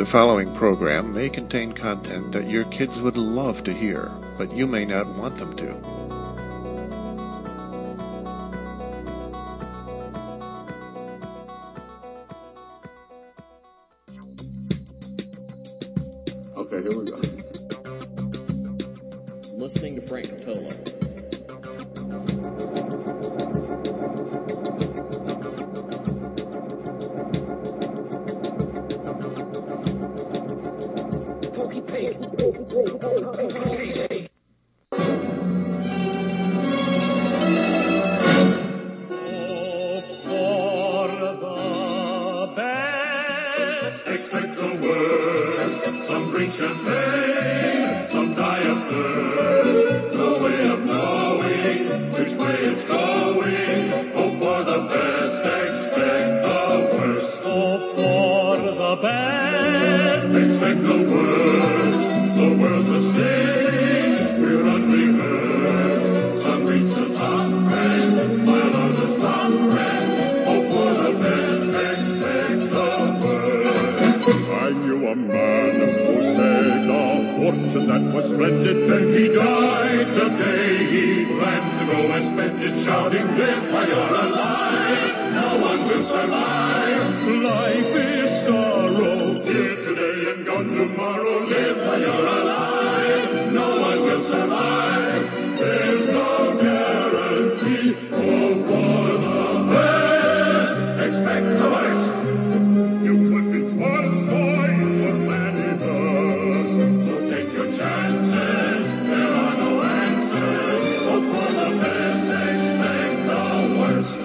The following program may contain content that your kids would love to hear, but you may not want them to. Okay, here we go. Listening to Frank Cottolo. Expect the worst. Some drink champagne, some die of thirst. No way of knowing which way it's going. Hope for the best, expect the worst. Hope for the best, expect the worst. The world's a stage, we're unrehearsed. Some reach the top friends, while others top friends. Hope for the best, expect the worst. I knew a man who saved a fortune that was splendid. Then he died the day he planned to go and spend it shouting, live while you're alive. No one will survive. Life is sorrow. Here today and gone tomorrow. Live while you're alive. No one will survive. There's no guarantee. Hope for the best. Expect the worst. You could be Tolstoy or Fanny Hurst. So take your chances. There are no answers. Hope for the best. Expect the worst.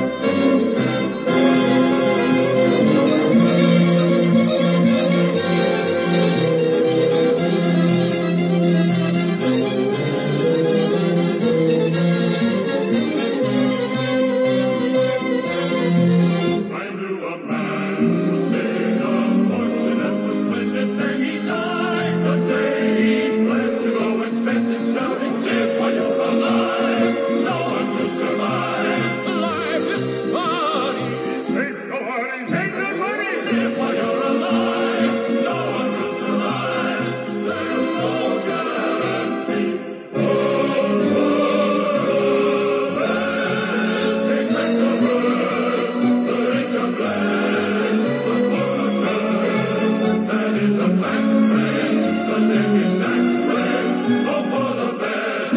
I knew a man who saved a fortune and was splendid. Then he died the day he planned to go and spend it shouting, live while you're alive. No one will survive. Life is funny. Save no money. Save no money. Live while you're alive. No one will survive. There's no guarantee. Hope for the best. Expect the worst. The rich are blessed. The poor are cursed. That is a fact, friends. But then we stand friends. Hope for the best.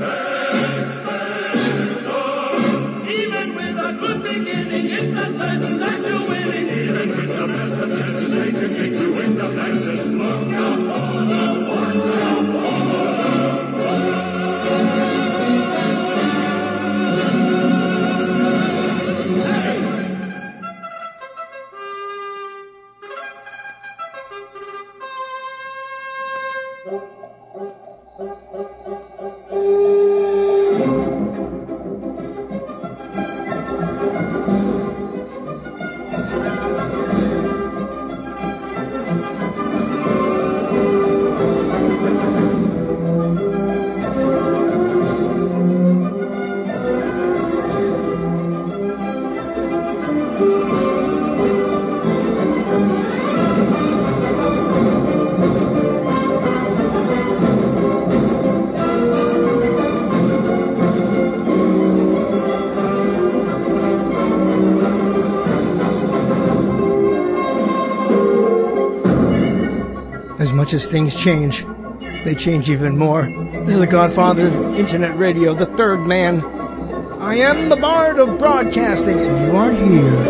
Expect the even with a good beginning, it's not certain that you're winning. Even with the best of chances, they can make you end up dancing. Look out for the watch out for As much as things change, they change even more. This is the Godfather of Internet Radio, the third man. I am the Bard of Broadcasting, and you are here.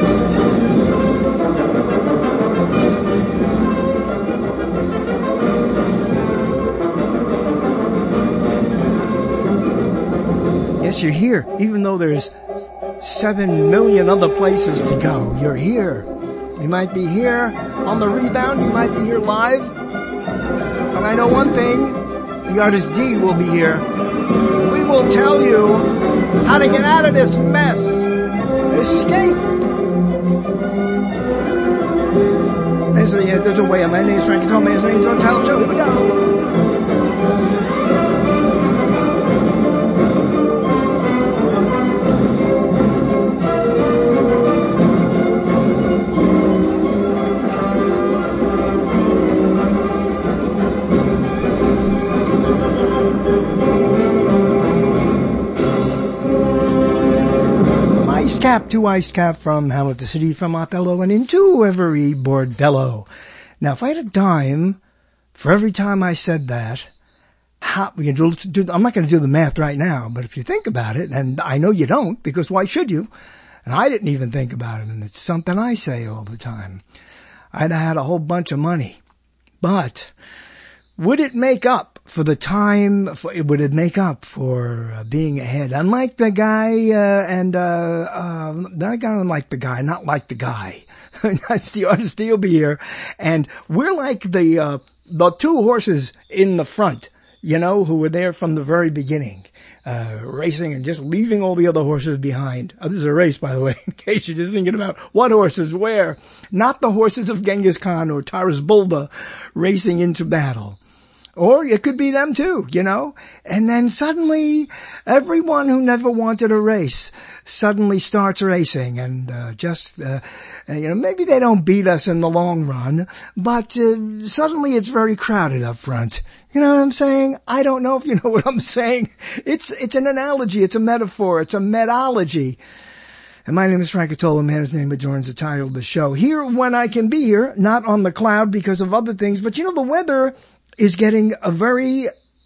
Yes, you're here, even though there's 7 million other places to go. You're here. You might be here on the rebound, you might be here live. But I know one thing, the artist D will be here. We will tell you how to get out of this mess. Escape. There's a way. My name is Frank Cottolo. His name's on Title Show. Here we go. Ice Cap from Hamilton City, from Othello, and into every bordello. Now, if I had a dime for every time I said that, I'm not going to do the math right now, but if you think about it, and I know you don't, because why should you? And I didn't even think about it, and it's something I say all the time. I'd have had a whole bunch of money. But would it make up for the time, would it make up for being ahead? Unlike the guy, not like the guy. That's the artist, he'll be here. And we're like the two horses in the front, who were there from the very beginning, racing and just leaving all the other horses behind. This is a race, by the way, in case you're just thinking about what horses where. Not the horses of Genghis Khan or Taras Bulba racing into battle. Or it could be them too, And then suddenly, everyone who never wanted to race suddenly starts racing, and maybe they don't beat us in the long run, but suddenly it's very crowded up front. You know what I'm saying? I don't know if you know what I'm saying. It's an analogy, it's a metaphor, it's a metology. And my name is Frank Cotola, man whose name adorns the title of the show. Here when I can be here, not on the cloud because of other things, but the weather is getting a very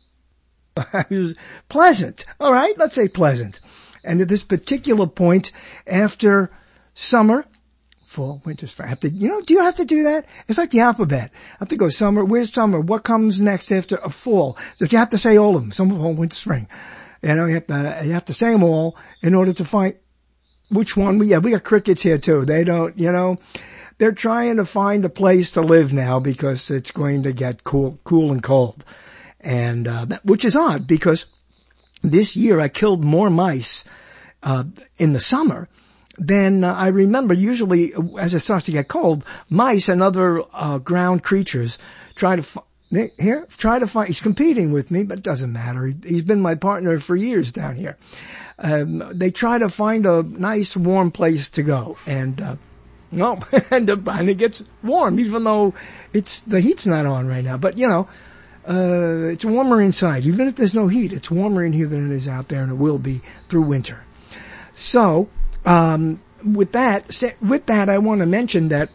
pleasant. All right, let's say pleasant. And at this particular point, after summer, fall, winter, spring, do you have to do that? It's like the alphabet. I have to go summer. Where's summer? What comes next after a fall? So you have to say all of them. Summer, fall, winter, spring. You have to say them all in order to find which one. We got crickets here too. They don't, they're trying to find a place to live now because it's going to get cool and cold. And, which is odd because this year I killed more mice, in the summer than I remember. Usually as it starts to get cold, mice and other, ground creatures try to find, he's competing with me, but it doesn't matter. He's been my partner for years down here. They try to find a nice warm place to go and it gets warm, even though the heat's not on right now. But, it's warmer inside. Even if there's no heat, it's warmer in here than it is out there, and it will be through winter. So, with that, I want to mention that,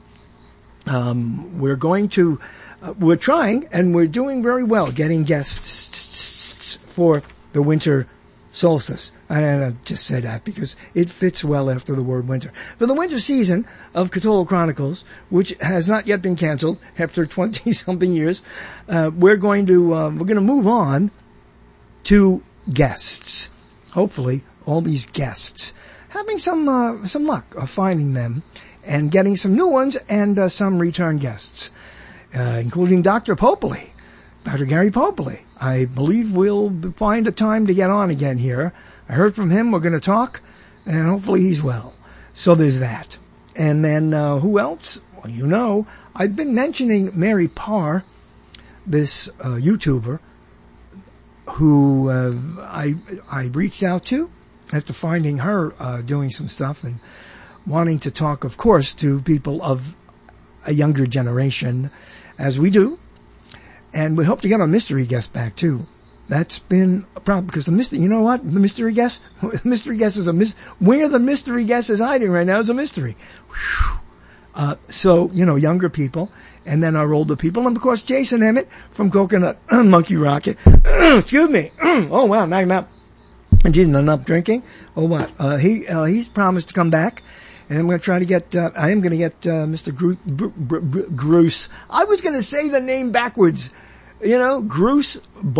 we're trying, and we're doing very well getting guests for the winter solstice. I just say that because it fits well after the word winter. For the winter season of Cotola Chronicles, which has not yet been canceled after 20-something years, we're going to move on to guests. Hopefully, all these guests having some luck of finding them and getting some new ones and some return guests, including Dr. Popely, Dr. Gary Popely. I believe we'll find a time to get on again here. I heard from him. We're going to talk, and hopefully he's well. So there's that. And then who else? Well, I've been mentioning Mary Parr, this YouTuber, who I reached out to after finding her doing some stuff and wanting to talk, of course, to people of a younger generation, as we do. And we hope to get our mystery guest back, too. That's been a problem because the mystery guest is where the mystery guest is hiding right now is a mystery. So, younger people and then our older people. And of course, Jason Emmett from Coconut Monkey Rocket. Excuse me. Oh wow, knock him out. And Jason, enough drinking. Oh what? He's promised to come back. And I'm going to try to get, Mr. Gruce. I was going to say the name backwards. Bruce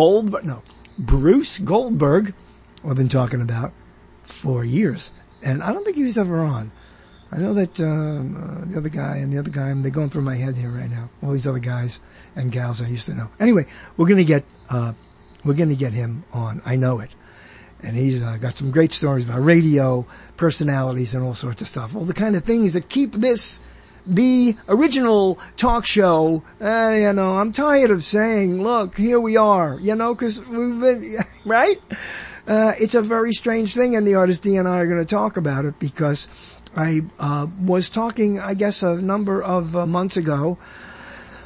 Goldberg, I've been talking about for years. And I don't think he was ever on. I know that, the other guy, they're going through my head here right now. All these other guys and gals I used to know. Anyway, we're going to get him on. I know it. And he's got some great stories about radio, personalities, and all sorts of stuff. All the kind of things that keep this the original talk show. I'm tired of saying, look, here we are, because we've been, right? It's a very strange thing, and the artist D and I are going to talk about it because I was talking, I guess, a number of months ago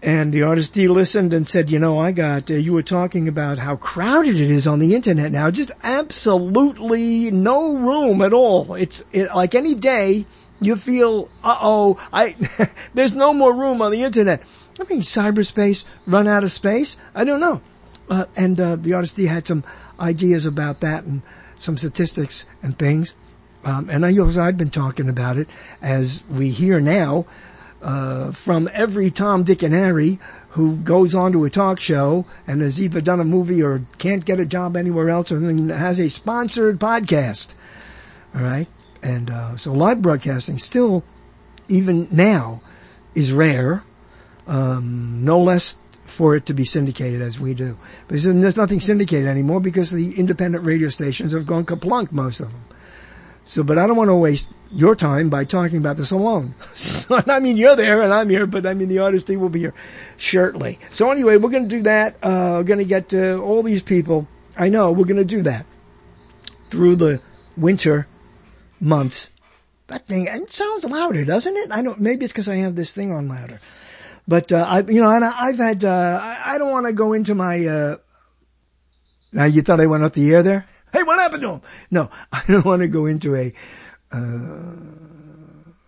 And the artist listened and said, you were talking about how crowded it is on the internet now. Just absolutely no room at all. It's like any day you feel, there's no more room on the internet. I mean, cyberspace, run out of space? I don't know. And the artist had some ideas about that and some statistics and things. And I've been talking about it, as we hear now, from every Tom, Dick, and Harry who goes on to a talk show and has either done a movie or can't get a job anywhere else or has a sponsored podcast. All right? And so live broadcasting still, even now, is rare. No less for it to be syndicated as we do. But there's nothing syndicated anymore because the independent radio stations have gone kaplunk, most of them. So, but I don't want to waste your time by talking about this alone. So, I mean, you're there and I'm here, but I mean, the artist will be here shortly. So anyway, we're going to do that. We're going to get to all these people. I know we're going to do that through the winter months. That thing, it sounds louder, doesn't it? Maybe it's because I have this thing on louder. But, I've had, I don't want to go into my, now you thought I went off the air there? Hey, what happened to him? No, I don't want to go into I'm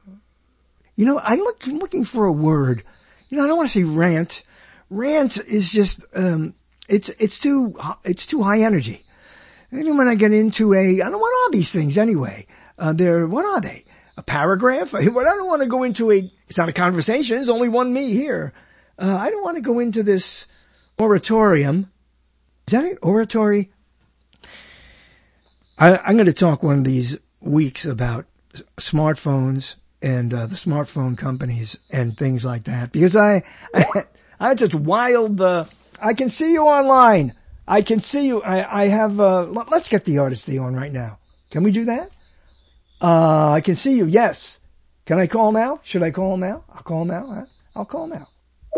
looking for a word. I don't want to say rant. Rant is just, it's too high energy. And when I get into what are these things anyway? What are they? A paragraph? I don't want to go into it's not a conversation, there's only one me here. I don't want to go into this oratorium. Is that it? Oratory? I'm going to talk one of these weeks about smartphones and the smartphone companies and things like that, because I just wild. I can see you online. I can see you. I have. Let's get the artist on right now. Can we do that? I can see you. Yes. Can I call now? Should I call now? I'll call now. Huh? I'll call now.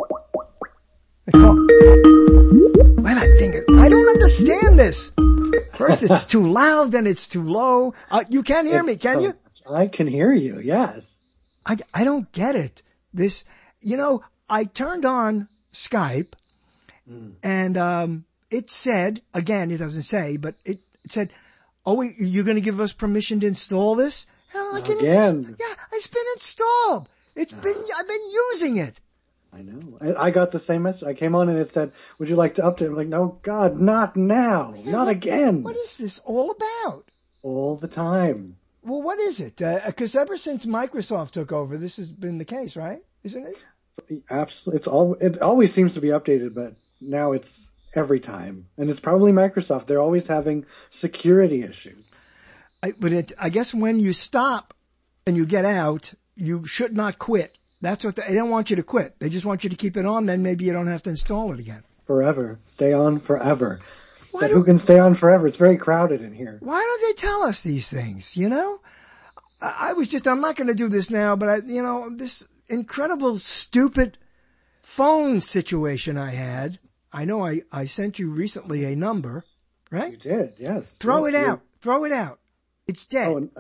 Why that thing? I don't understand this. First it's too loud, then it's too low. You can't hear me, can you? I can hear you, yes. I don't get it. This, I turned on Skype and, it said, again, it doesn't say, but it said, you're going to give us permission to install this? And I'm like, again. It's been installed. I've been using it. I know. I got the same message. I came on and it said, would you like to update? I'm like, no, God, not now. Not again. What is this all about? All the time. Well, what is it? Because ever since Microsoft took over, this has been the case, right? Isn't it? Absolutely. It always seems to be updated, but now it's every time. And it's probably Microsoft. They're always having security issues. I guess when you stop and you get out, you should not quit. That's what they don't want you to quit. They just want you to keep it on. Then maybe you don't have to install it again. Forever. Stay on forever. But who can stay on forever? It's very crowded in here. Why don't they tell us these things? I'm not going to do this now, but this incredible, stupid phone situation I had. I know I sent you recently a number, right? You did, yes. Throw it out. Throw it out. It's dead.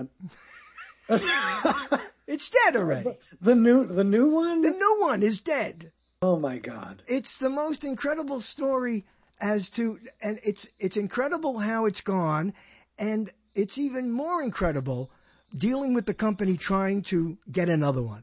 It's dead already. The new one? The new one is dead. Oh my God. It's the most incredible story and it's incredible how it's gone, and it's even more incredible dealing with the company trying to get another one.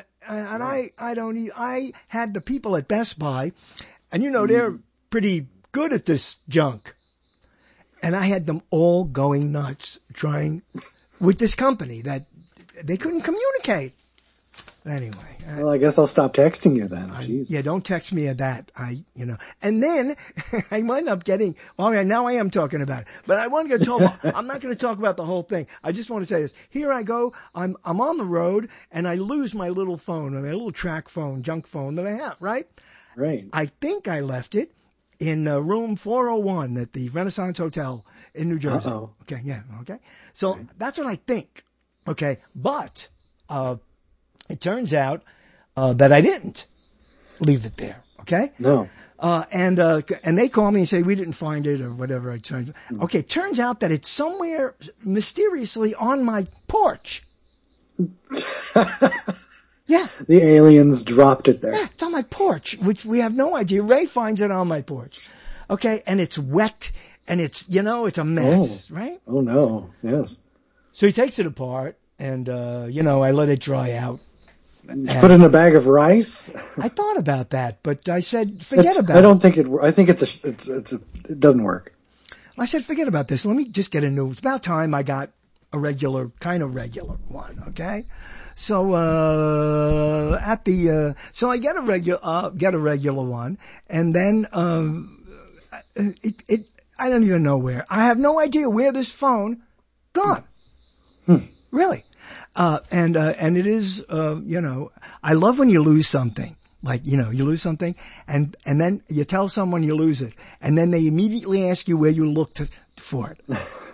I had the people at Best Buy, and they're pretty good at this junk. And I had them all going nuts trying with this company that they couldn't communicate. Anyway. Well, I guess I'll stop texting you then. Yeah, don't text me at that. And then I wind up getting, now I am talking about it, but I'm not going to talk about the whole thing. I just want to say this. Here I go. I'm on the road and I lose my little phone, my little track phone, junk phone that I have, right? Right. I think I left it in room 401 at the Renaissance Hotel in New Jersey. Uh-oh. Okay. Yeah. Okay. So that's what I think. Okay. But, it turns out, that I didn't leave it there. Okay. No. And they call me and say, we didn't find it or whatever. Okay. Turns out that it's somewhere mysteriously on my porch. Yeah. The aliens dropped it there. Yeah, it's on my porch, which we have no idea. Ray finds it on my porch. Okay, and it's wet, and it's, it's a mess, right? Oh no, yes. So he takes it apart, and, I let it dry out. Put it in a bag of rice? I thought about that, but I said, forget about it. I don't think I think it doesn't work. I said, forget about this. Let me just get a new, it's about time I got a regular one, okay? So, so I get a regular one, and then, I don't even know where. I have no idea where this phone gone. Really. And it is, I love when you lose something. Like, you lose something and then you tell someone you lose it and then they immediately ask you where you looked for it.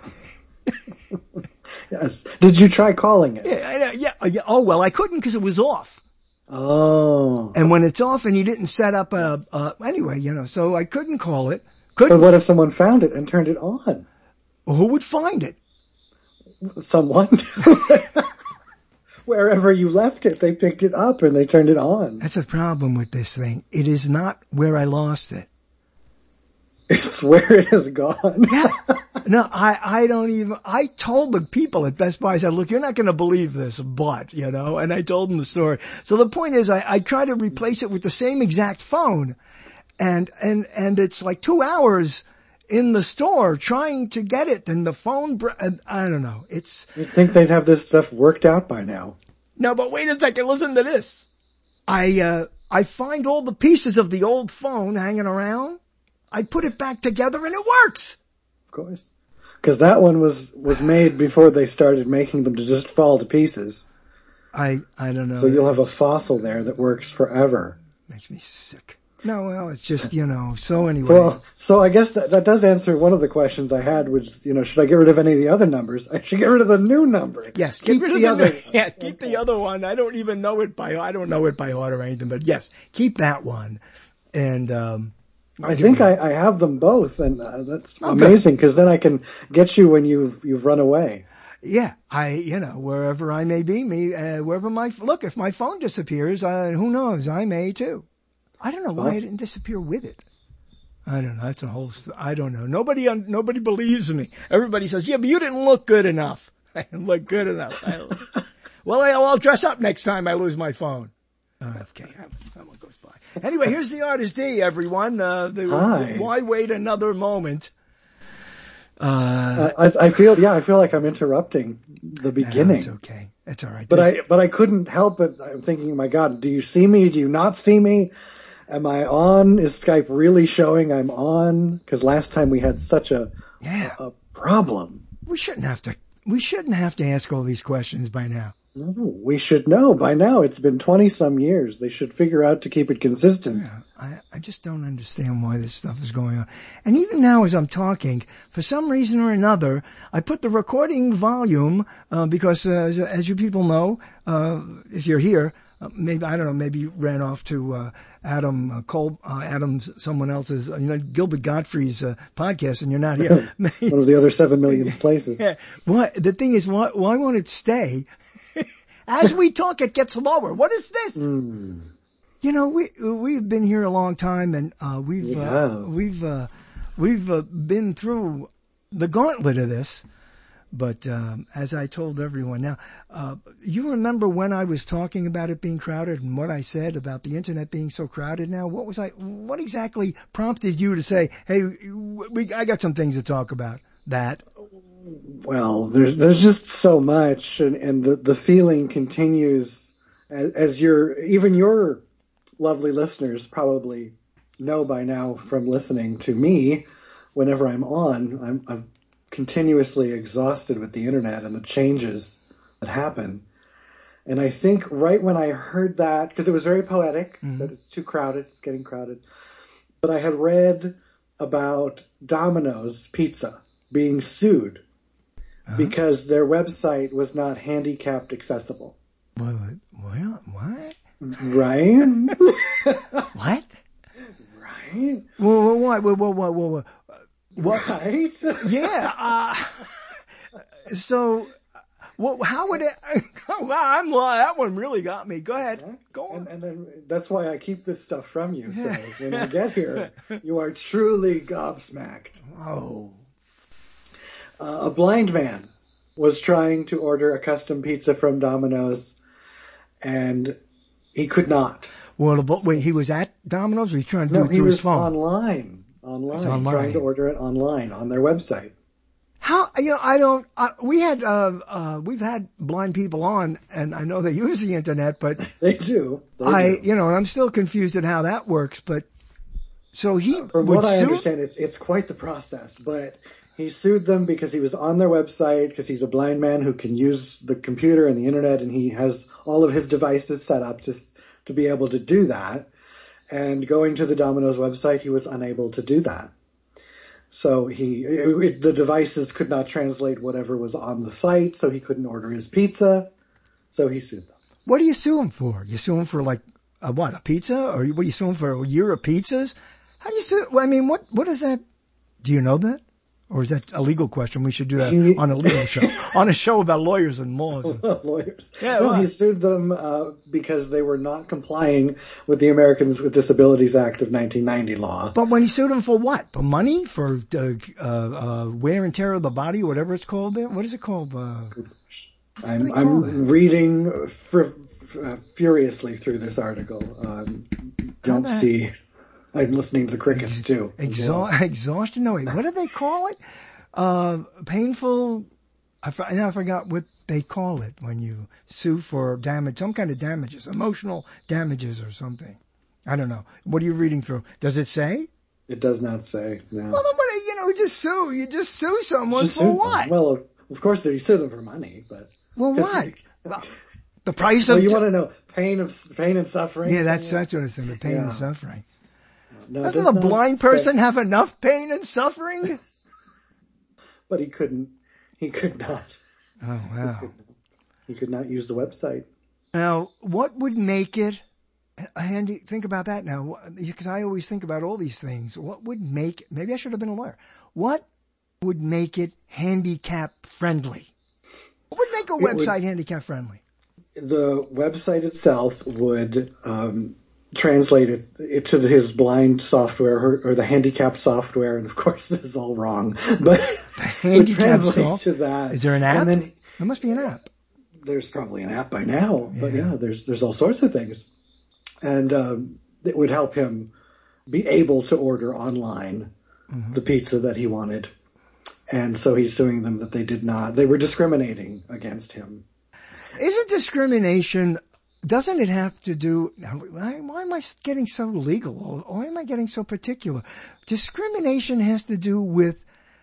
Yes. Did you try calling it? Yeah. Oh, well, I couldn't because it was off. Oh. And when it's off and you didn't set up anyway, so I couldn't call it. But what if someone found it and turned it on? Well, who would find it? Someone. Wherever you left it, they picked it up and they turned it on. That's the problem with this thing. It is not where I lost it. It's where it has gone. Yeah. No, I told the people at Best Buy, I said, look, you're not going to believe this, but, and I told them the story. So the point is, I tried to replace it with the same exact phone and it's like 2 hours in the store trying to get it and the phone, I don't know. You'd think they'd have this stuff worked out by now. No, but wait a second. Listen to this. I find all the pieces of the old phone hanging around. I put it back together and it works. Of course. Because that one was made before they started making them to just fall to pieces. I don't know. So you'll have a fossil there that works forever. Makes me sick. No, well, it's just, so anyway. Well, so I guess that does answer one of the questions I had, which, should I get rid of any of the other numbers? I should get rid of the new number. Yes, keep rid of the other. Yeah, keep the other one. I don't even know it I don't know it by heart or anything, but yes, keep that one. And, I think I have them both, and that's amazing, because then I can get you when you've run away. Yeah, wherever I may be, if my phone disappears, who knows, I may too. I don't know why I didn't disappear with it. I don't know. That's a whole, I don't know. Nobody believes me. Everybody says, yeah, but you didn't look good enough. I didn't look good enough. Well, I'll dress up next time I lose my phone. Okay, someone goes by. Anyway, here's the Artist D, everyone. Hi. Why wait another moment? I feel like I'm interrupting the beginning. It's okay. It's all right. But I couldn't help it. I'm thinking, my God, do you see me? Do you not see me? Am I on? Is Skype really showing I'm on? Because last time we had such a problem. We shouldn't have to ask all these questions by now. No, we should know by now. It's been 20-some years. They should figure out to keep it consistent. Yeah, I just don't understand why this stuff is going on. And even now as I'm talking, for some reason or another, I put the recording volume, because as you people know, if you're here, maybe you ran off to Adam's, someone else's, Gilbert Gottfried's podcast, and you're not here. One of the other 7 million places. Yeah. The thing is, why won't it stay? As we talk, it gets lower. What is this? We've been here a long time, and we've been through the gauntlet of this. But as I told everyone now, you remember when I was talking about it being crowded and what I said about the internet being so crowded now? What exactly prompted you to say, hey, I got some things to talk about? That? Well, there's just so much, and the feeling continues as your lovely listeners probably know by now from listening to me. Whenever I'm on, I'm continuously exhausted with the internet and the changes that happen. And I think right when I heard that, because it was very poetic, that it's too crowded, it's getting crowded, but I had read about Domino's Pizza being sued because their website was not handicapped accessible. What? Right? What? Right? Whoa. What? Right? Yeah. So Well, how would it? Wow, that one really got me. Go ahead. Yeah. Go on. And then that's why I keep this stuff from you. So when you get here, you are truly gobsmacked. Oh. A blind man was trying to order a custom pizza from Domino's, and he could not. Well, wait, he was at Domino's, or he trying to do it he through was his phone? online, trying to order it online on their website. How, we've had blind people on, and I know they use the internet, but They do. I'm still confused at how that works, but so he From would what I sue? understand, it's quite the process, but he sued them because he was on their website, because he's a blind man who can use the computer and the internet, and he has all of his devices set up to be able to do that. And going to the Domino's website, he was unable to do that. So the devices could not translate whatever was on the site, so he couldn't order his pizza. So he sued them. What do you sue him for? You sue him for a pizza? Or what do you sue him for, a year of pizzas? How do you sue? Well, I mean, what is that? Do you know that? Or is that a legal question? We should do that on a legal show, on a show about lawyers and laws. Lawyers. Yeah, no, he sued them because they were not complying with the Americans with Disabilities Act of 1990 law. But when he sued him for what? For money? For wear and tear of the body, whatever it's called there? What is it called? I'm reading furiously through this article. Don't see... I'm listening to crickets too. Exhaustion? No, wait, what do they call it? Painful. I forgot what they call it when you sue for damage, some kind of damages, emotional damages or something. I don't know. What are you reading through? Does it say? It does not say, no. Well, then what, just sue. You just sue someone for what? Well, of course, you sue them for money, but. Well, what? The price of. Well, you want to know pain and suffering? Yeah, that's what I said, the pain and suffering. No, doesn't a blind person have enough pain and suffering? But he couldn't. He could not. Oh, wow. He could not use the website. Now, what would make it handy? Think about that now, because I always think about all these things. What would make, maybe I should have been a lawyer. What would make it handicap friendly? What would make a website handicap friendly? The website itself would, translate it to his blind software or the handicap software, and of course this is all wrong, but translate to that. Is there an app? And then, there must be an app. There's probably an app by now, but there's all sorts of things, and it would help him be able to order online the pizza that he wanted, and so he's suing them that they were discriminating against him. Isn't discrimination? Doesn't it have to do, why am I getting so legal? Or why am I getting so particular? Discrimination has to do with,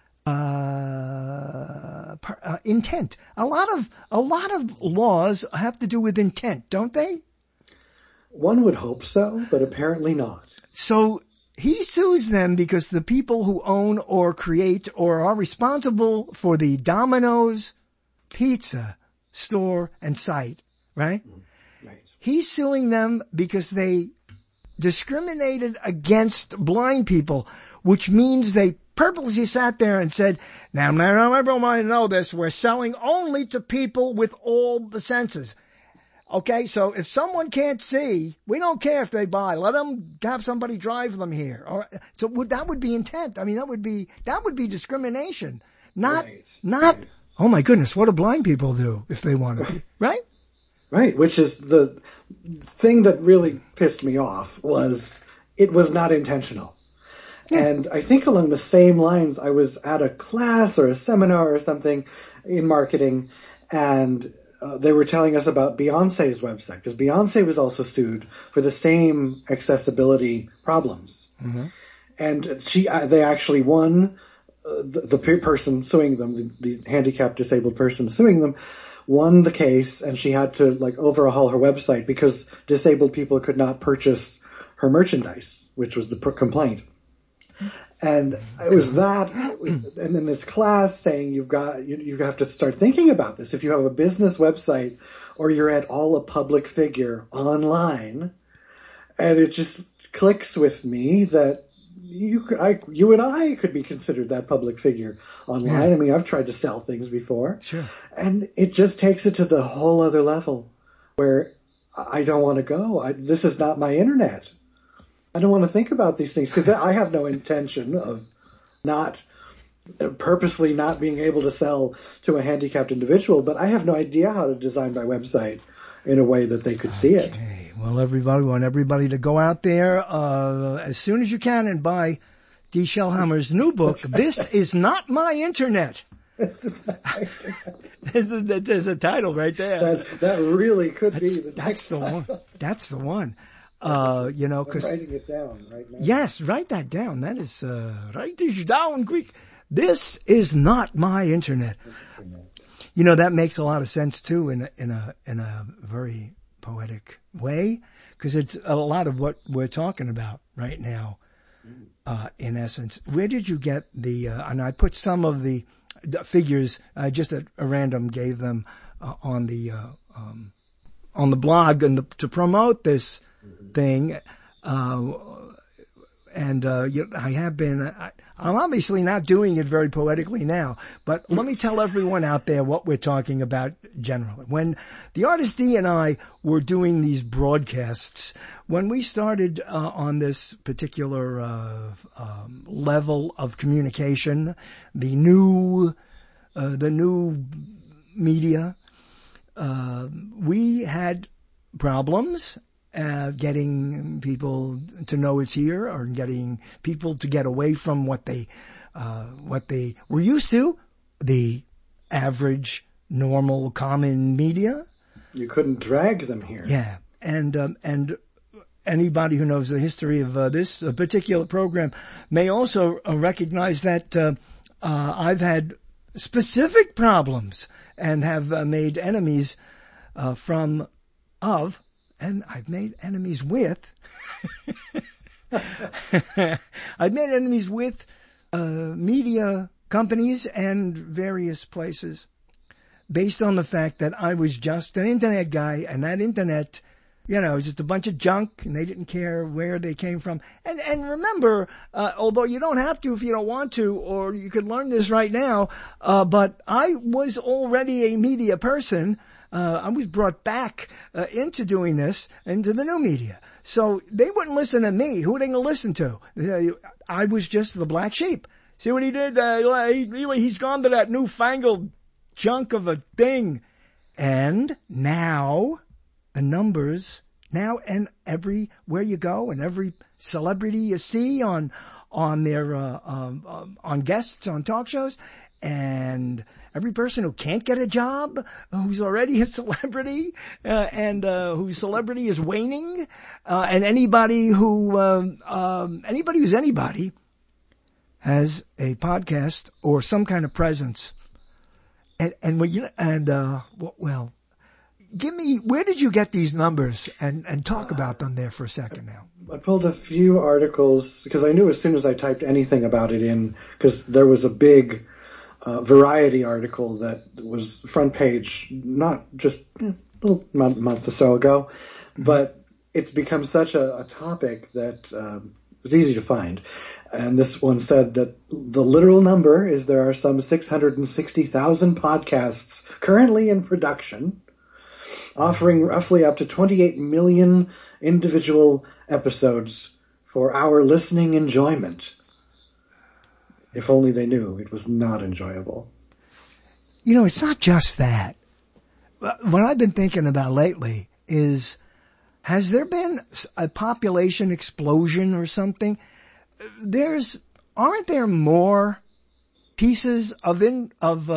intent. A lot of laws have to do with intent, don't they? One would hope so, but apparently not. So he sues them because the people who own or create or are responsible for the Domino's pizza store and site, right? Right. He's suing them because they discriminated against blind people, which means they purposely sat there and said, now everyone might know this, we're selling only to people with all the senses. Okay, so if someone can't see, we don't care if they buy. Let them have somebody drive them here. So that would be intent. I mean, that would be discrimination. Not, oh my goodness, what do blind people do if they want to be, right? Right, which is the thing that really pissed me off was it was not intentional. Yeah. And I think along the same lines, I was at a class or a seminar or something in marketing, and they were telling us about Beyonce's website, because Beyonce was also sued for the same accessibility problems. Mm-hmm. And they actually won, the person suing them, the handicapped disabled person suing them, won the case, and she had to overhaul her website because disabled people could not purchase her merchandise, which was the complaint. And it was that, and in this class saying you have to start thinking about this. If you have a business website or you're at all a public figure online, and it just clicks with me that you and I could be considered that public figure online. Yeah. I mean, I've tried to sell things before. Sure. And it just takes it to the whole other level where I don't want to go. This is not my internet. I don't want to think about these things because I have no intention of purposely not being able to sell to a handicapped individual, but I have no idea how to design my website in a way that they could see it. Okay. Well, we want everybody to go out there as soon as you can and buy D. Shellhammer's new book, This Is Not My Internet. There's a title right there. That really could be that's the one. That's the one. I'm writing it down right now. Yes, write that down. That is, write this down quick. This is not my internet. That makes a lot of sense too in a very poetic way, because it's a lot of what we're talking about right now. In essence, where did you get and I put some of the figures, just at a random gave them, on the blog and to promote this thing. I have been, I'm obviously not doing it very poetically now, but let me tell everyone out there what we're talking about generally. When the artist D and I were doing these broadcasts, when we started on this particular level of communication, the new media, we had problems getting people to know it's here, or getting people to get away from what they were used to, the average, normal, common media. You couldn't drag them here. Yeah. And anybody who knows the history of this particular program may also recognize that I've had specific problems and have made enemies and I've made enemies with media companies and various places based on the fact that I was just an internet guy, and that internet, just a bunch of junk, and they didn't care where they came from. And remember, although you don't have to if you don't want to, or you could learn this right now, but I was already a media person. I was brought back into doing this, into the new media. So they wouldn't listen to me. Who are they going to listen to? I was just the black sheep. See what he did? He's gone to that newfangled junk of a thing. And now the numbers, and everywhere you go and every celebrity you see on their on guests on talk shows, and every person who can't get a job, who's already a celebrity, and whose celebrity is waning, and anybody who's anybody has a podcast or some kind of presence. Give me, where did you get these numbers, and talk about them there for a second now? I pulled a few articles because I knew as soon as I typed anything about it in, because there was a big Variety article that was front page, not just a little month or so ago, but it's become such a topic that it was easy to find. And this one said that the literal number is there are some 660,000 podcasts currently in production, offering roughly up to 28 million individual episodes for our listening enjoyment. If only they knew it was not enjoyable. It's not just that. What I've been thinking about lately is, has there been a population explosion or something? Aren't there more pieces aren't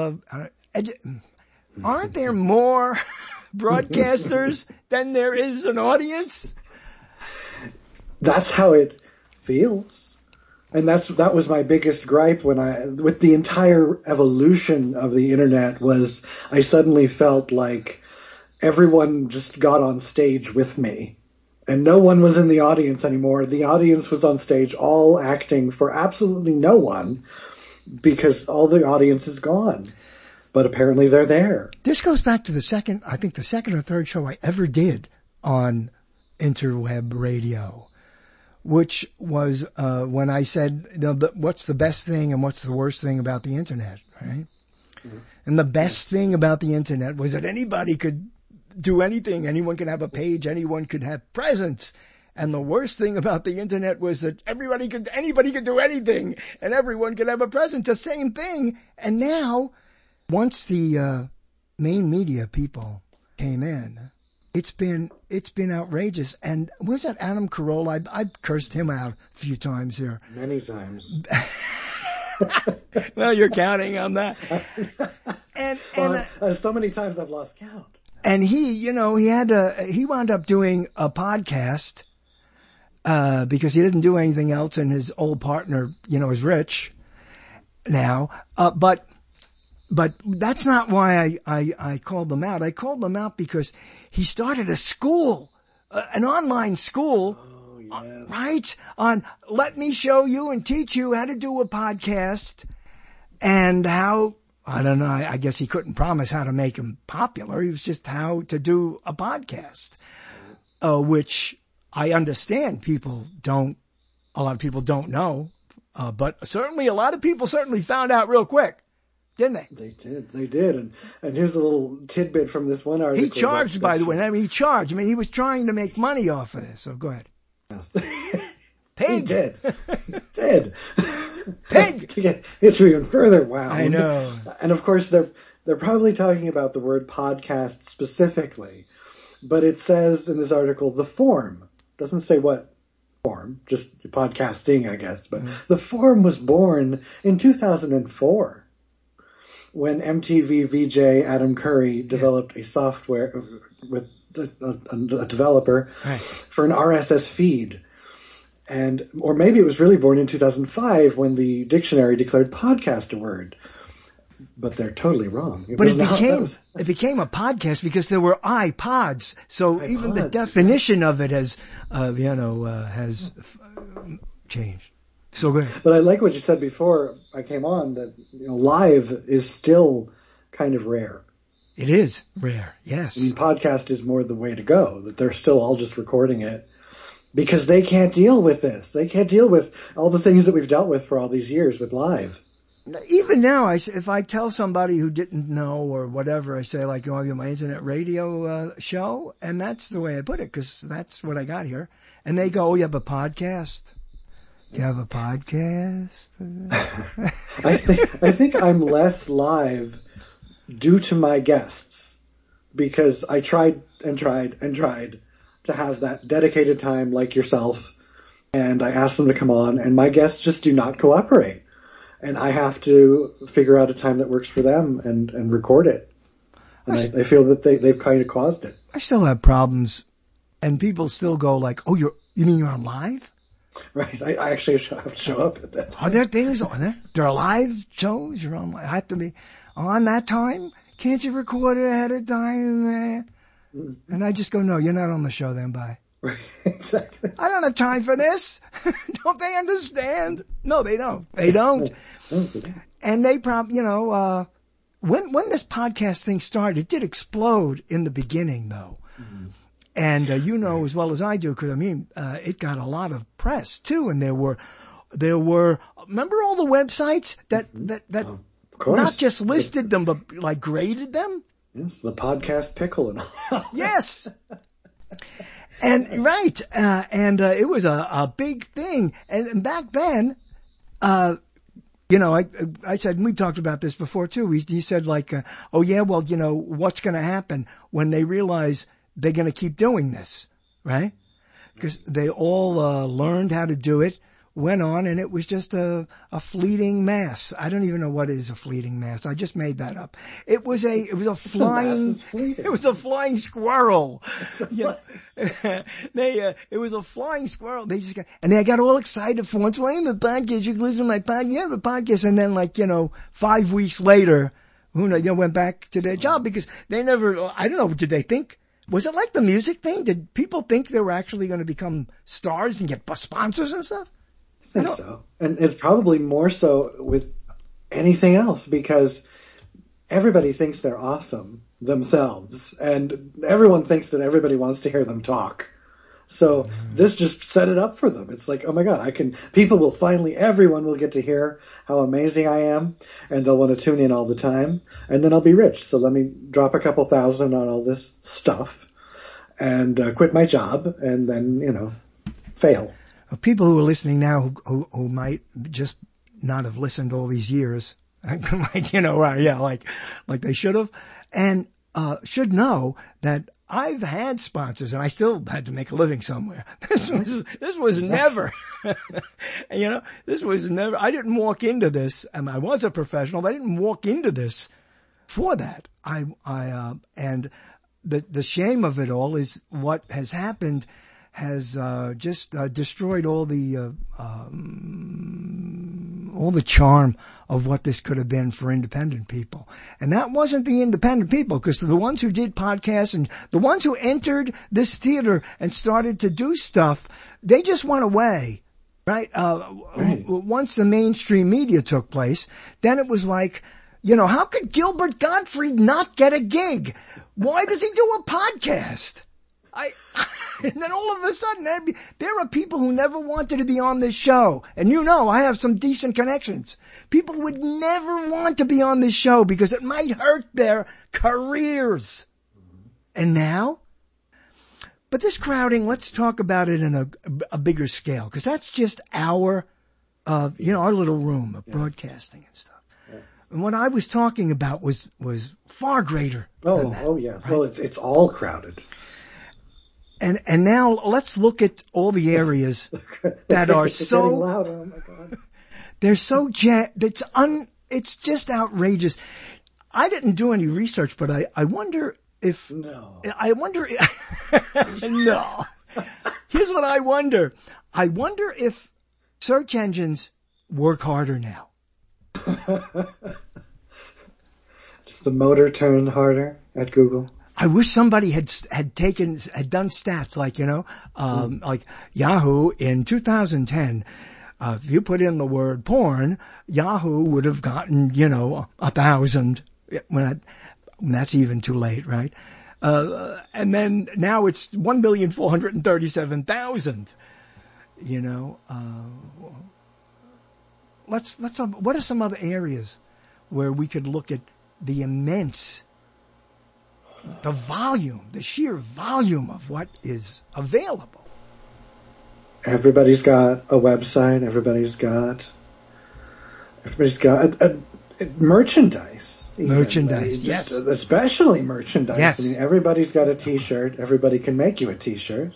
there more broadcasters than there is an audience? That's how it feels. And that was my biggest gripe with the entire evolution of the internet, was I suddenly felt like everyone just got on stage with me and no one was in the audience anymore. The audience was on stage all acting for absolutely no one because all the audience is gone. But apparently they're there. This goes back to the second or third show I ever did on interweb radio, which was when I said, what's the best thing and what's the worst thing about the internet, right? Mm-hmm. And the best thing about the internet was that anybody could do anything. Anyone could have a page. Anyone could have presence. And the worst thing about the internet was that anybody could do anything, and everyone could have a presence. The same thing. And now, once the main media people came in, it's been outrageous. And was that Adam Carolla? I've cursed him out a few times here. Many times. Well, you're counting on that. And so many times I've lost count. And he wound up doing a podcast. Because he didn't do anything else, and his old partner, is rich now. But that's not why I called them out. I called them out because he started a school, an online school, right? On let me show you and teach you how to do a podcast and how, I don't know, I guess he couldn't promise how to make them popular. He was just how to do a podcast, which I understand a lot of people don't know, but certainly a lot of people found out real quick, didn't they? They did. And here's a little tidbit from this one article. He charged, by the way. He charged. He was trying to make money off of this, so go ahead. Pig! He did. Pig! To get history even further, wow. I know. And of course they're probably talking about the word podcast specifically, but it says in this article, the form. Doesn't say what form, just podcasting, I guess. But the form was born in 2004 when MTV VJ Adam Curry developed a software with a developer for an RSS feed. Or maybe it was really born in 2005 when the dictionary declared podcast a word. But they're totally wrong. It became a podcast because there were iPods. So even the definition of it has changed. So good. But I like what you said before I came on that live is still kind of rare. It is rare. Yes. Podcast is more the way to go. That they're still all just recording it because they can't deal with this. They can't deal with all the things that we've dealt with for all these years with live. Even now, if I tell somebody who didn't know or whatever, I say like, you want to do my internet radio show? And that's the way I put it, because that's what I got here. And they go, oh, you have a podcast? Do you have a podcast? I think I'm less live due to my guests, because I tried to have that dedicated time like yourself, and I asked them to come on, and my guests just do not cooperate. And I have to figure out a time that works for them and record it. And I feel that they've kind of caused it. I still have problems, and people still go like, oh, you mean you're on live? Right. I actually have to show up at that time. Are there things on there? There are live shows? You're on. I have to be on that time? Can't you record it ahead of time? Mm-hmm. And I just go, no, you're not on the show then, bye. Right, exactly. I don't have time for this. Don't they understand? No, they don't. They don't. And they probably, when this podcast thing started, it did explode in the beginning, though. Mm-hmm. And as well as I do, because it got a lot of press too. And there were, remember all the websites that not just listed them, but like graded them? Yes, the podcast pickle and all. Yes. And right, it was a big thing. And back then, I said, and we talked about this before too. He said like, what's going to happen when they realize they're going to keep doing this, right? Because they all learned how to do it, went on, and it was just a fleeting mass. I don't even know what is a fleeting mass. I just made that up. It was a flying squirrel. It was a flying squirrel. They got all excited for once. Well, I have a podcast. You can listen to my podcast. You have a podcast. And then 5 weeks later, went back to their job because they never, I don't know, did they think? Was it like the music thing? Did people think they were actually going to become stars and get sponsors and stuff? I think so. And it's probably more so with anything else because everybody thinks they're awesome themselves and everyone thinks that everybody wants to hear them talk. So this just set it up for them. It's like, oh my God, everyone will get to hear how amazing I am, and they'll want to tune in all the time, and then I'll be rich. So let me drop a couple thousand on all this stuff and quit my job and then, fail. People who are listening now who might just not have listened all these years, like they should have, and should know that I've had sponsors, and I still had to make a living somewhere. This was never, this was never. I didn't walk into this, and I was a professional, but I didn't walk into this for that. And the shame of it all is what has happened has just destroyed all the charm of what this could have been for independent people. And that wasn't the independent people, because the ones who did podcasts and the ones who entered this theater and started to do stuff, they just went away, right? Once the mainstream media took place, then it was like, how could Gilbert Gottfried not get a gig? Why does he do a podcast? And then all of a sudden, there are people who never wanted to be on this show. And I have some decent connections. People would never want to be on this show because it might hurt their careers. And now? But this crowding, let's talk about it in a bigger scale, because that's just our little room of broadcasting and stuff. Yes. And what I was talking about was far greater than that. Oh, yeah. Right? Well, it's all crowded. And now let's look at all the areas that are so loud. Oh my God. They're so it's just outrageous. I didn't do any research, but I wonder if no. Here's what I wonder. I wonder if search engines work harder now. Just the motor turned harder at Google. I wish somebody had done stats like, like Yahoo in 2010. If you put in the word porn, Yahoo would have gotten, 1,000. That's even too late, right? And then now it's 1,437,000. What are some other areas where we could look at the sheer volume of what is available? Everybody's got a website. Everybody's got merchandise. Merchandise, yes. Especially merchandise. Yes. I mean, everybody's got a T-shirt. Everybody can make you a T-shirt.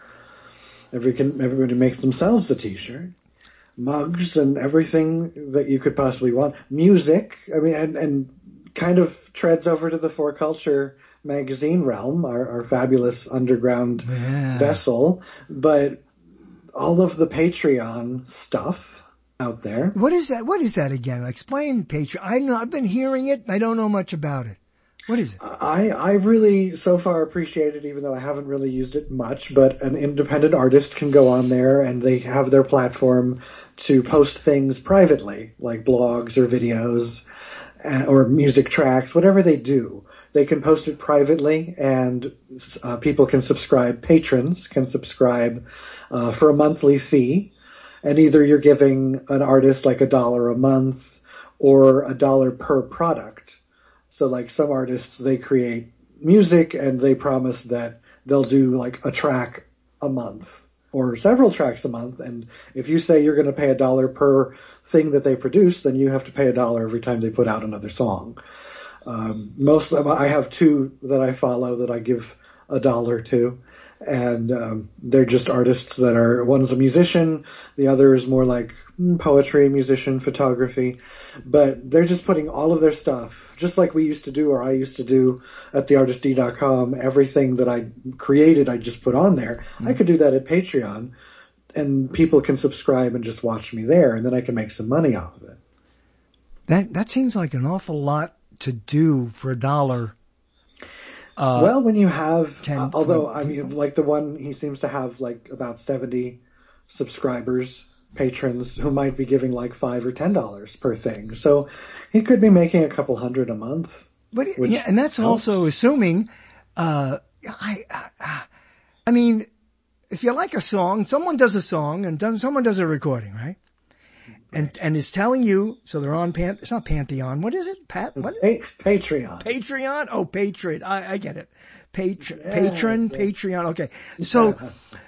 Everybody makes themselves a T-shirt. Mugs and everything that you could possibly want. Music. I mean, and kind of treads over to the For Culture magazine realm, our fabulous underground vessel, but all of the Patreon stuff out there. What is that? What is that again? Explain Patreon. I've been hearing it. I don't know much about it. What is it? I really so far appreciate it, even though I haven't really used it much, but an independent artist can go on there and they have their platform to post things privately, like blogs or videos or music tracks, whatever they do. They can post it privately, and people can subscribe. Patrons can subscribe for a monthly fee, and either you're giving an artist like $1 a month or $1 per product. So like some artists, they create music and they promise that they'll do like a track a month or several tracks a month. And if you say you're going to pay $1 per thing that they produce, then you have to pay $1 every time they put out another song. Most of them, I have two that I follow that I give $1 to, and they're just artists that are, one's a musician, the other is more like poetry, musician, photography, but they're just putting all of their stuff, just like we used to do, or I used to do at theartistd.com. Everything that I created, I just put on there. I could do that at Patreon, and people can subscribe and just watch me there, and then I can make some money off of it. That seems like an awful lot to do for $1. Well, when you have, 10, although I mean, like the one, he seems to have like about 70 subscribers, patrons who might be giving like $5 or $10 per thing. So he could be making a couple hundred a month. But yeah, and that's helps. Also assuming, I mean, if you like a song, someone does a song and someone does a recording, right? And is telling you, so they're on it's not Pantheon. What is it? Patreon. Patreon? Oh, Patreon. I get it. Patron, Patreon. Okay. So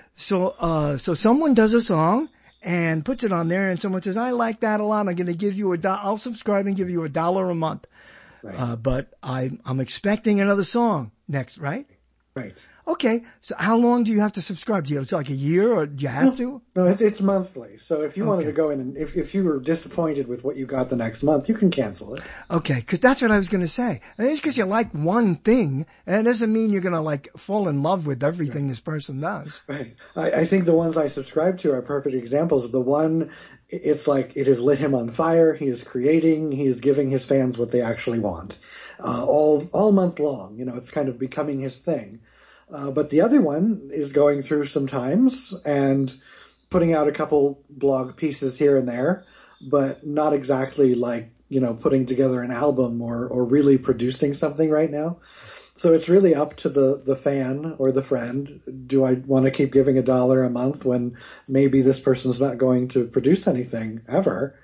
someone does a song and puts it on there and someone says, I like that a lot. I'm going to give you I'll subscribe and give you $1 a month. Right. But I'm expecting another song next, right? Right. Okay. So how long do you have to subscribe? Do you have like a year or do you have to? No, it's monthly. So if you wanted to go in and if you were disappointed with what you got the next month, you can cancel it. Okay. Cause that's what I was going to say. And it's cause you like one thing and it doesn't mean you're going to like fall in love with everything this person does. Right. I think the ones I subscribe to are perfect examples. The one, it's like it has lit him on fire. He is creating. He is giving his fans what they actually want. All month long. You know, it's kind of becoming his thing. But the other one is going through some times and putting out a couple blog pieces here and there, but not exactly like, you know, putting together an album or really producing something right now. So it's really up to the fan or the friend. Do I want to keep giving $1 a month when maybe this person's not going to produce anything ever?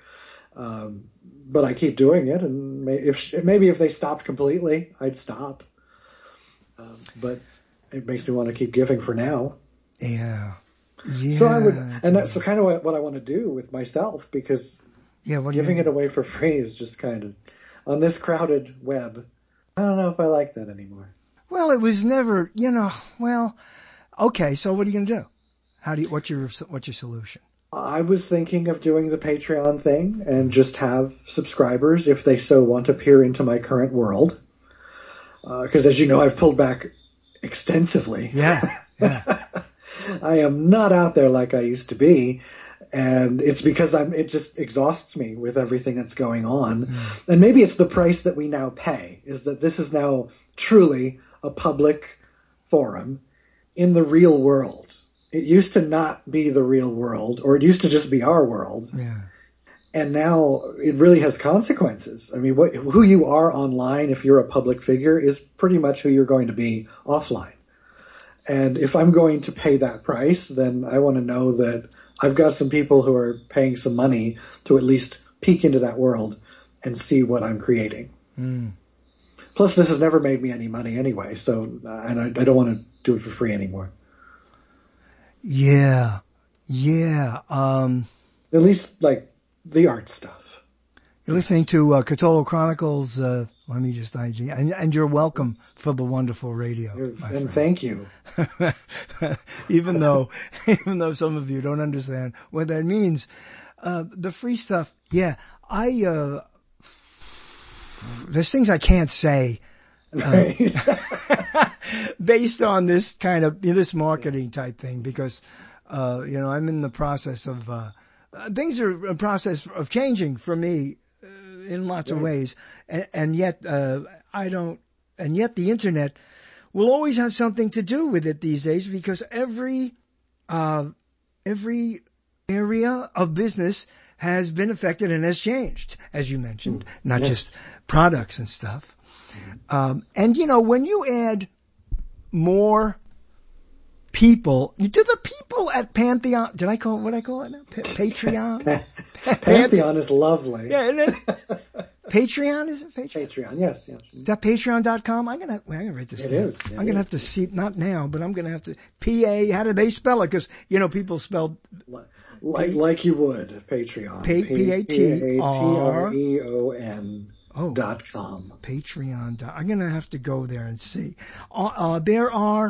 But I keep doing it, and maybe if they stopped completely, I'd stop. But it makes me want to keep giving for now. Yeah. So I would, and that's kind of what I want to do with myself, because giving it away for free is just kind of, on this crowded web, I don't know if I like that anymore. Well, it was never, okay, so what are you going to do? What's your solution? I was thinking of doing the Patreon thing and just have subscribers, if they so want to peer into my current world. Because as you know, I've pulled back extensively. Yeah. I am not out there like I used to be. And it's because it just exhausts me with everything that's going on. Mm. And maybe it's the price that we now pay, is that this is now truly a public forum in the real world. It used to not be the real world, or it used to just be our world. Yeah. And now it really has consequences. I mean, who you are online, if you're a public figure, is pretty much who you're going to be offline. And if I'm going to pay that price, then I want to know that I've got some people who are paying some money to at least peek into that world and see what I'm creating. Mm. Plus, this has never made me any money anyway, so and I don't want to do it for free anymore. Yeah. At least, like, the art stuff. You're listening to Cthulhu Chronicles. Let me just IG. And you're welcome for the wonderful radio. And thank you. even though some of you don't understand what that means. The free stuff, there's things I can't say. Based on this kind of, this marketing type thing, because, I'm in the process of, things are a process of changing for me in lots of ways. And yet the internet will always have something to do with it these days, because every area of business has been affected and has changed, as you mentioned, not just products and stuff. And when you add more people, do the people at Pantheon, what I call it now? Patreon? Pantheon is lovely. Yeah, isn't it? Patreon, is it Patreon? Patreon, yes. Is that patreon.com? I'm gonna write this down. It is. I'm gonna have to see, not now, but I'm gonna have to, how do they spell it? Cause, people spell like you would, Patreon. Patreon. .com. Patreon. I'm going to have to go there and see. Are there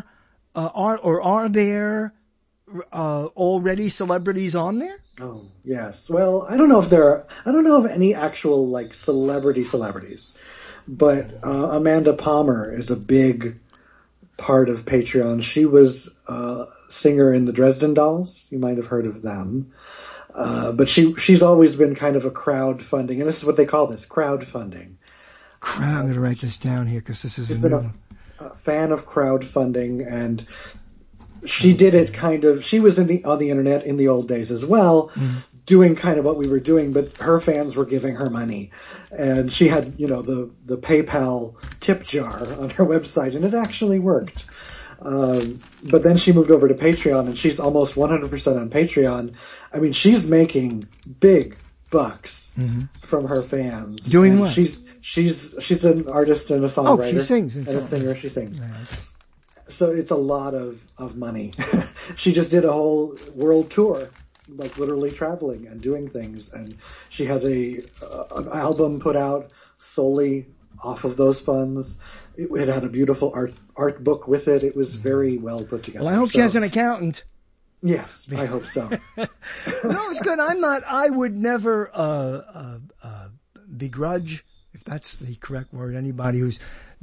already celebrities on there? Oh, yes. Well, I don't know of any actual, like, celebrities. But, Amanda Palmer is a big part of Patreon. She was a singer in the Dresden Dolls. You might have heard of them. But she's always been kind of a crowdfunding, and this is what they call this, crowdfunding. I'm going to write this down here because this is a new one. A fan of crowdfunding, and she did it she was on the internet in the old days as well, doing kind of what we were doing, but her fans were giving her money. And she had, the PayPal tip jar on her website, and it actually worked. But then she moved over to Patreon, and she's almost 100% on Patreon. I mean, she's making big bucks from her fans. Doing and what? She's an artist and a songwriter. Oh, she sings. And a singer, she sings. Right. So it's a lot of money. She just did a whole world tour, like literally traveling and doing things. And she has an album put out solely off of those funds. It had a beautiful art book with it. It was very well put together. Well, I hope she has an accountant. Yes, I hope so. No, it's good. I would never begrudge, if that's the correct word, anybody who's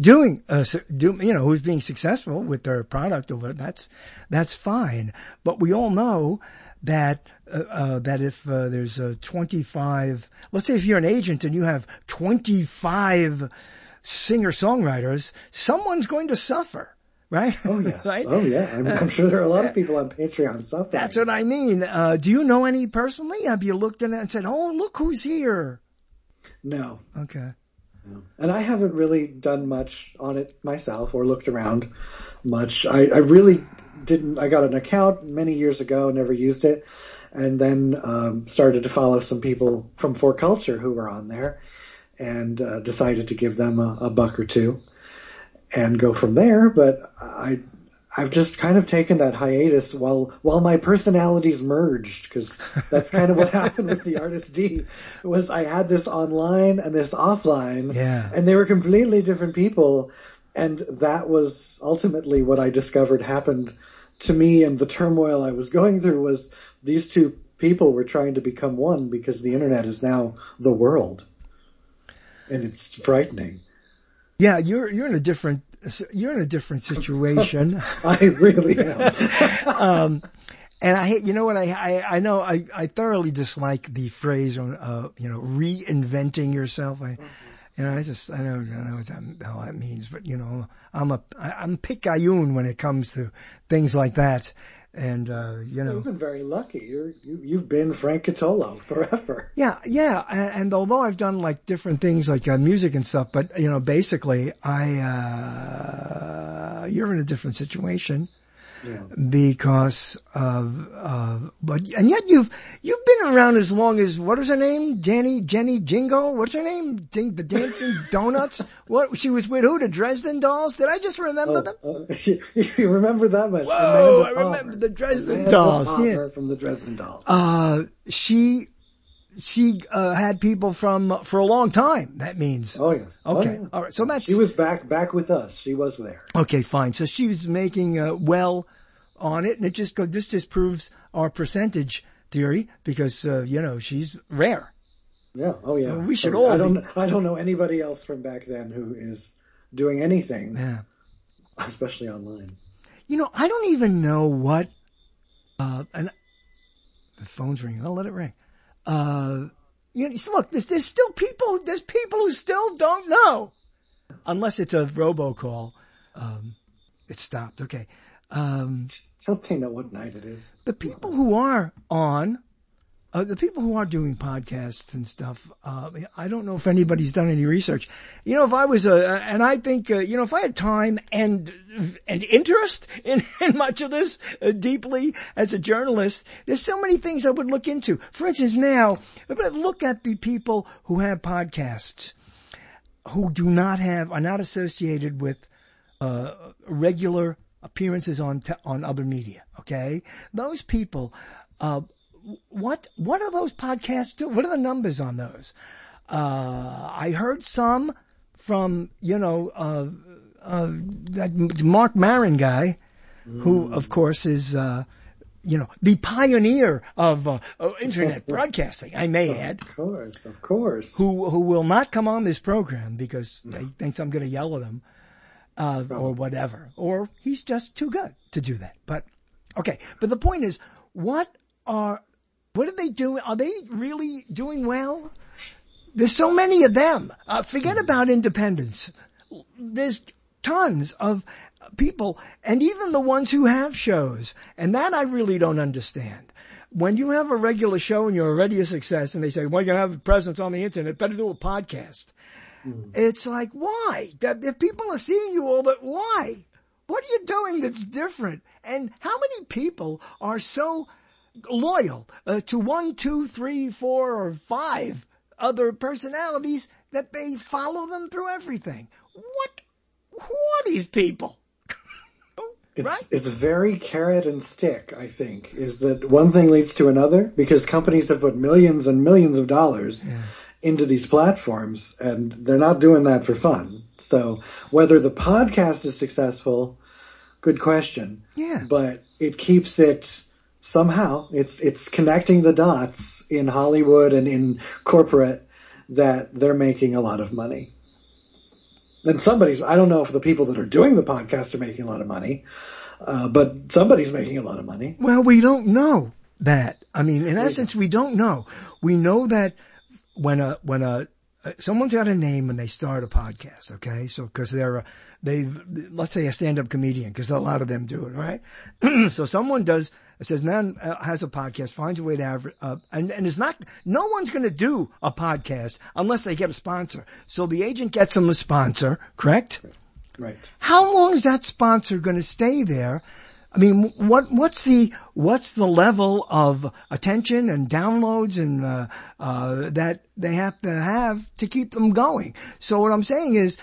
who's being successful with their product or whatever. That's fine. But we all know that if there's 25, let's say if you're an agent and you have 25 singer-songwriters, someone's going to suffer, right? Oh, yes. Right? Oh, yeah. I'm sure there are a lot of people on Patreon suffering. That's what I mean. Do you know any personally? Have you looked at it and said, oh, look who's here? No. Okay. No. And I haven't really done much on it myself or looked around much. I really didn't. I got an account many years ago, never used it, and then started to follow some people from For Culture who were on there, and decided to give them a buck or two and go from there. But I've just kind of taken that hiatus while my personalities merged, because that's kind of what happened with the Artist D. Was I had this online and this offline, and they were completely different people, and that was ultimately what I discovered happened to me, and the turmoil I was going through was these two people were trying to become one, because the internet is now the world, and it's frightening. Yeah, you're in a different situation. I really am. And I hate, you know what, I know I thoroughly dislike the phrase on, reinventing yourself. I don't know what the hell that means, but I'm picayune when it comes to things like that. And, You've been very lucky. You've been Frank Catolo forever. Yeah. And although I've done like different things like music and stuff, but, basically you're in a different situation. Yeah. Because and yet you've been around as long as, what is her name? Jenny Jingo? What's her name? The Dancing Donuts? What? She was with who? The Dresden Dolls? Did I just remember them? You remember that much? Whoa, I remember the Dresden Dolls. Yeah. From the Dresden Dolls. She had people for a long time. That means. Oh yes. Okay. Oh, yeah. All right. So that's. She was back with us. She was there. Okay, fine. So she was making well on it, and this just proves our percentage theory, because she's rare. Yeah. Oh yeah. We should I don't know anybody else from back then who is doing anything. Yeah. Especially online. I don't even know what. And the phone's ringing. I'll let it ring. Look, there's still people. There's people who still don't know, unless it's a robocall. It stopped. Okay. Don't they know what night it is? The people who are on, the people who are doing podcasts and stuff, I don't know if anybody's done any research. If I was and I think, if I had time and interest in much of this deeply as a journalist, there's so many things I would look into. For instance, now, look at the people who have podcasts who are not associated with, regular appearances on other media. Okay. Those people, what are those podcasts do? What are the numbers on those? I heard some from, that Mark Maron guy, who of course is, the pioneer of internet broadcasting, I may add. Of course. Who will not come on this program because he thinks I'm going to yell at him, or whatever. Or he's just too good to do that. But, okay. But the point is, what are they doing? Are they really doing well? There's so many of them. Forget about independents. There's tons of people, and even the ones who have shows. And that I really don't understand. When you have a regular show and you're already a success, and they say, well, you're going to have a presence on the internet, better do a podcast. It's like, why? If people are seeing you all that, why? What are you doing that's different? And how many people are so loyal to 1, 2, 3, 4, or 5 other personalities that they follow them through everything? Who are these people? Right? It's very carrot and stick, I think, is that one thing leads to another because companies have put millions and millions of dollars into these platforms, and they're not doing that for fun. So whether the podcast is successful, good question. Yeah. But it keeps it somehow, it's connecting the dots in Hollywood and in corporate that they're making a lot of money. And I don't know if the people that are doing the podcast are making a lot of money, but somebody's making a lot of money. Well, we don't know that. I mean, in essence, we don't know. We know that when someone's got a name and they start a podcast, okay? So, cause let's say a stand-up comedian, cause a lot of them do it, right? So someone says, man, has a podcast, finds a way to have, and it's not, no one's going to do a podcast unless they get a sponsor. So the agent gets them a sponsor, correct? Right. How long is that sponsor going to stay there? I mean, what's the level of attention and downloads and, that they have to keep them going? So what I'm saying is,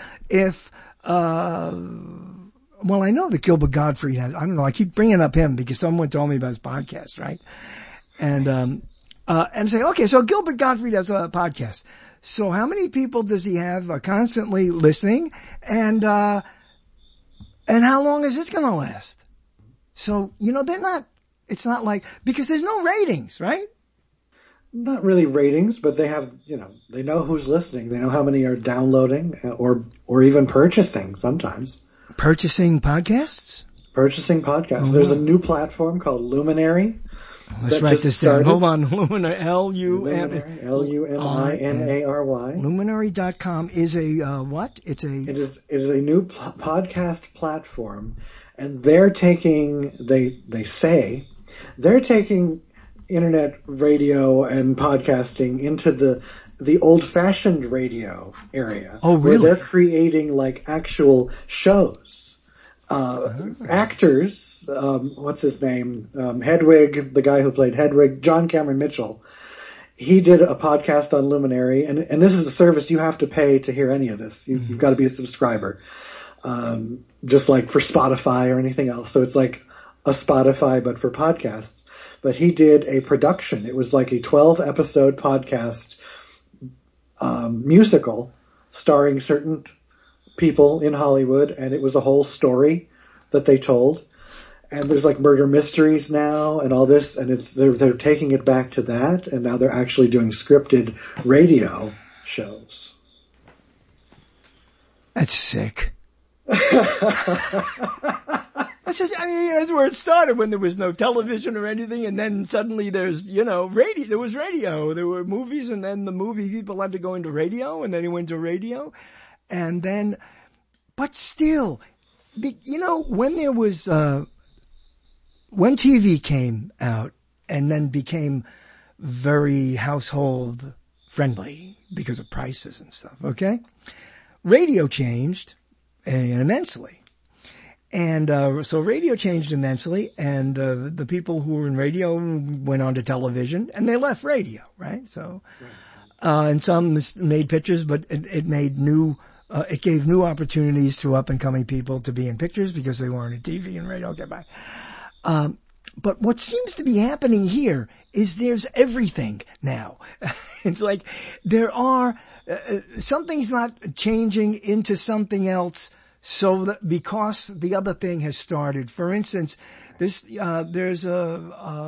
well, I know that Gilbert Gottfried has, I don't know, I keep bringing up him because someone told me about his podcast, right? And say, okay, so Gilbert Gottfried has a podcast. So how many people does he have constantly listening? And how long is this going to last? So, it's not like, because there's no ratings, right? Not really ratings, but they have, they know who's listening. They know how many are downloading or even purchasing sometimes. Purchasing podcasts? Purchasing podcasts. Oh, There's a new platform called Luminary. Let's write this down. Hold on. Luminary. Luminary. Luminary. Luminary.com is a what? It is a new podcast platform, and they're taking internet radio and podcasting into the old-fashioned radio area. Oh, really? Where they're creating like actual shows. Actors, what's his name? Hedwig, the guy who played Hedwig, John Cameron Mitchell. He did a podcast on Luminary, and this is a service you have to pay to hear any of this. You've got to be a subscriber. Just like for Spotify or anything else. So it's like a Spotify, but for podcasts. But he did a production. It was like a 12-episode podcast musical starring certain people in Hollywood, and it was a whole story that they told. And there's like murder mysteries now and all this, and they're taking it back to that, and now they're actually doing scripted radio shows. That's sick. That's where it started, when there was no television or anything, and then suddenly there's, radio. There was radio. There were movies, and then the movie people had to go into radio, and then he went to radio. And then, but still, when there was, when TV came out and then became very household friendly because of prices and stuff, okay? Radio changed immensely. And so radio changed immensely, and the people who were in radio went on to television, and they left radio, right? So, and some made pictures, but it made it gave new opportunities to up-and-coming people to be in pictures because they weren't in TV and radio. Okay, bye. But what seems to be happening here is there's everything now. It's like there are, something's not changing into something else. So that because the other thing has started, for instance, there's the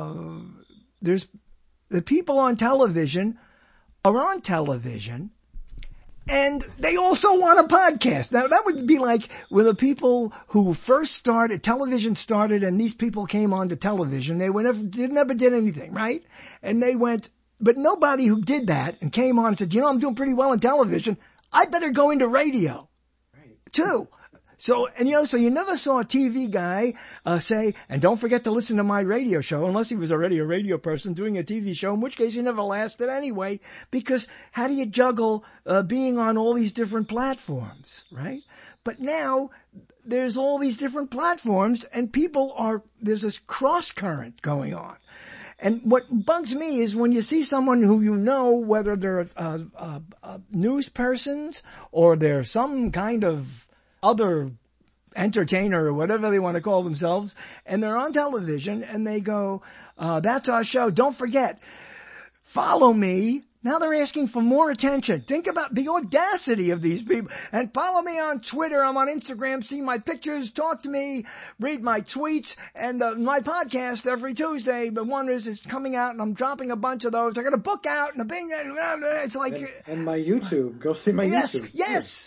people on television are on television, and they also want a podcast. Now that would be like when the people who first started, television started, and these people came onto television. They never did anything, right? And they went, but nobody who did that and came on and said, I'm doing pretty well on television. I better go into radio, too. So, so you never saw a TV guy, say, and don't forget to listen to my radio show, unless he was already a radio person doing a TV show, in which case he never lasted anyway, because how do you juggle, being on all these different platforms, right? But now, there's all these different platforms and there's this cross current going on. And what bugs me is when you see someone who you know, whether they're news persons or they're some kind of other entertainer or whatever they want to call themselves, and they're on television and they go, that's our show. Don't forget, follow me. Now they're asking for more attention. Think about the audacity of these people. And follow me on Twitter. I'm on Instagram. See my pictures. Talk to me. Read my tweets. And my podcast every Tuesday, The Wonders, is coming out, and I'm dropping a bunch of those. I got a book out and a thing. It's like... And my YouTube. Go see my YouTube. Yes.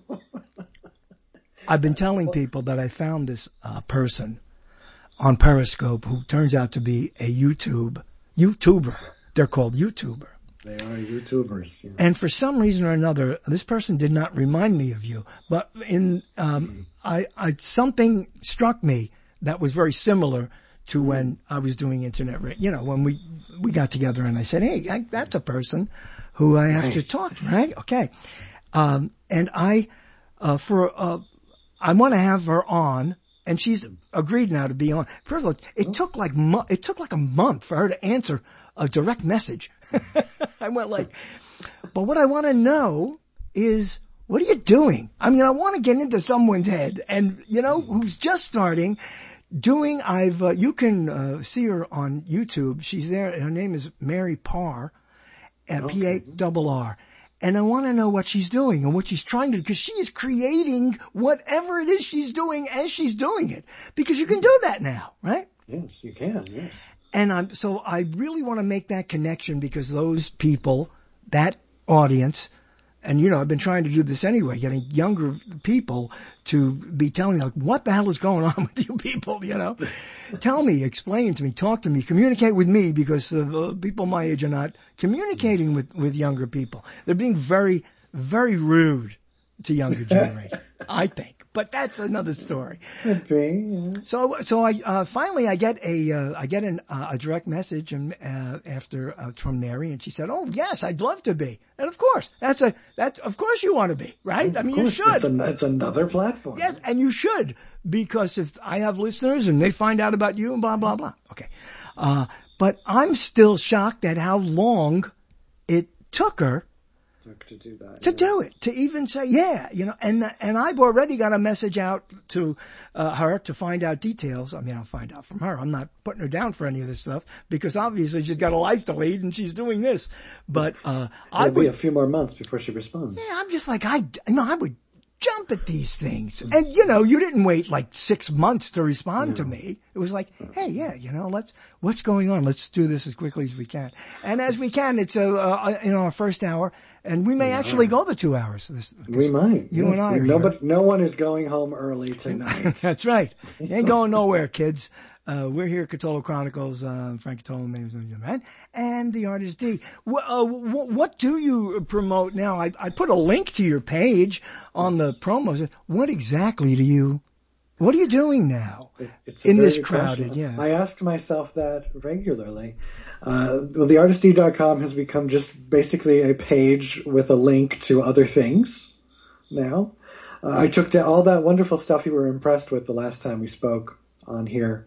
I've been telling people that I found this person on Periscope who turns out to be a YouTuber. They're called YouTuber. They are YouTubers. Yeah. And for some reason or another, this person did not remind me of you. But something struck me that was very similar to when I was doing internet radio. You know, when we got together and I said, hey, that's a person who I have to talk to, right? Okay. And I want to have her on, and she's agreed now to be on. First of all, it took like a month for her to answer a direct message. I went like, but what I want to know is, what are you doing? I mean, I want to get into someone's head, and who's just starting doing. You can see her on YouTube. She's there. Her name is Mary Parr, P-A-R-R. And I want to know what she's doing and what she's trying to do, because she is creating whatever it is she's doing as she's doing it. Because you can do that now, right? Yes, you can, yes. And so I really want to make that connection, because those people, that audience, and I've been trying to do this anyway, getting younger people to be telling me, like, what the hell is going on with you people, Tell me, explain to me, talk to me, communicate with me, because people my age are not communicating with younger people. They're being very, very rude to younger generation, I think. But that's another story. Could be, yeah. So I finally I get a direct message from Mary, and she said, "Oh yes, I'd love to be." And of course, that's of course you want to be, right? I mean, you should. It's another platform. Yes, and you should, because if I have listeners and they find out about you and blah blah blah. Okay, but I'm still shocked at how long it took her to do that. Do it, to even say, and I've already got a message out to her to find out details. I mean, I'll find out from her. I'm not putting her down for any of this stuff, because obviously she's got a life to lead and she's doing this. But it'll be a few more months before she responds. Yeah, I'm just like, I would jump at these things. And you didn't wait like 6 months to respond to me. It was like, hey, what's going on? Let's do this as quickly as we can. And as we can, it's our first hour. And we may actually go the 2 hours. We might. You and I are But no one is going home early tonight. That's right. You ain't going nowhere, kids. We're here at Catolo Chronicles, Frank Catolo, man, and the artist D. What do you promote now? I put a link to your page on the promos. What exactly what are you doing now in this crowded? Yeah, I ask myself that regularly. TheArtistD.com has become just basically a page with a link to other things now. I took down all that wonderful stuff you were impressed with the last time we spoke on here.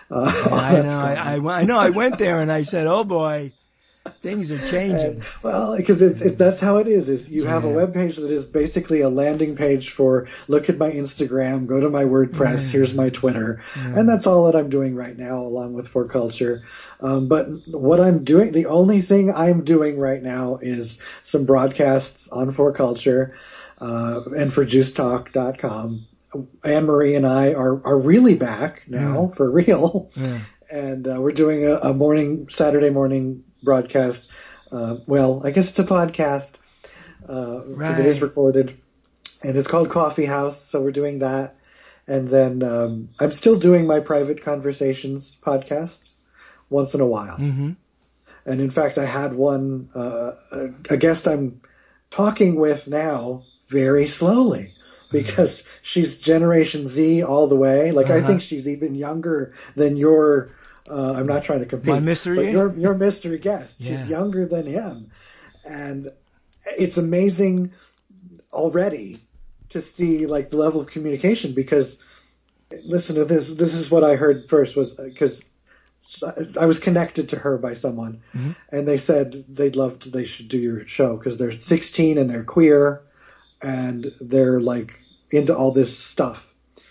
I know. I went there and I said, "Oh boy, things are changing." Because that's how it is. You have a web page that is basically a landing page for look at my Instagram, go to my WordPress, here's my Twitter, and that's all that I'm doing right now, along with For Culture. But what I'm doing, the only thing I'm doing right now is some broadcasts on For Culture and for JuiceTalk.com. Anne-Marie and I are really back now, for real. Yeah. And we're doing a Saturday morning broadcast. I guess it's a podcast, because it is recorded. And it's called Coffee House, so we're doing that. And then I'm still doing my Private Conversations podcast once in a while. Mm-hmm. And in fact, I had one, a guest I'm talking with now very slowly, because she's Generation Z all the way. Like, I think she's even younger than your, I'm not trying to compete. My mystery? But your mystery guest. Yeah. She's younger than him. And it's amazing already to see like the level of communication, because listen to this. This is what I heard first, was because I was connected to her by someone, and they said they should do your show because they're 16 and they're queer and they're like into all this stuff,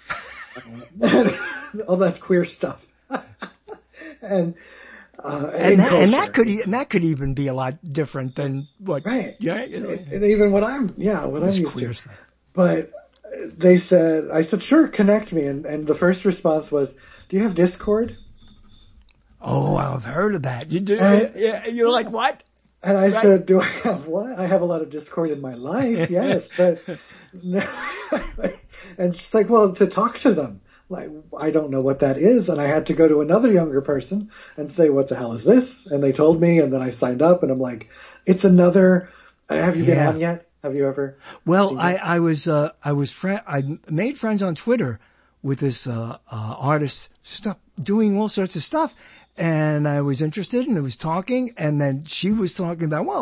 all that queer stuff, and that could even be a lot different than what, right? Yeah, and even what I'm used queer to. Stuff. But I said, sure, connect me, and the first response was, do you have Discord? Oh, I've heard of that. You do? Yeah, you're like, what? And I said, do I have what? I have a lot of Discord in my life, yes, but and she's like, well, to talk to them. Like, I don't know what that is. And I had to go to another younger person and say, what the hell is this? And they told me, and then I signed up, and I'm like, it's another, have you been on yet? Have you ever? Well, I made friends on Twitter with this, artist doing all sorts of stuff. And I was interested, and I was talking, and then she was talking about, well,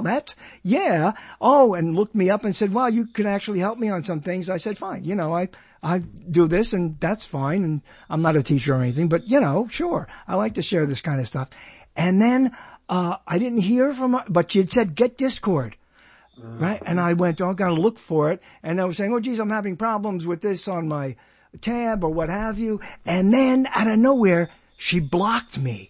and looked me up and said, well, you could actually help me on some things. I said, fine, I do this, and that's fine, and I'm not a teacher or anything, but sure, I like to share this kind of stuff. And then, I didn't hear from her, but she had said, get Discord. Right? And I went, gotta look for it. And I was saying, geez, I'm having problems with this on my tab or what have you. And then out of nowhere, she blocked me.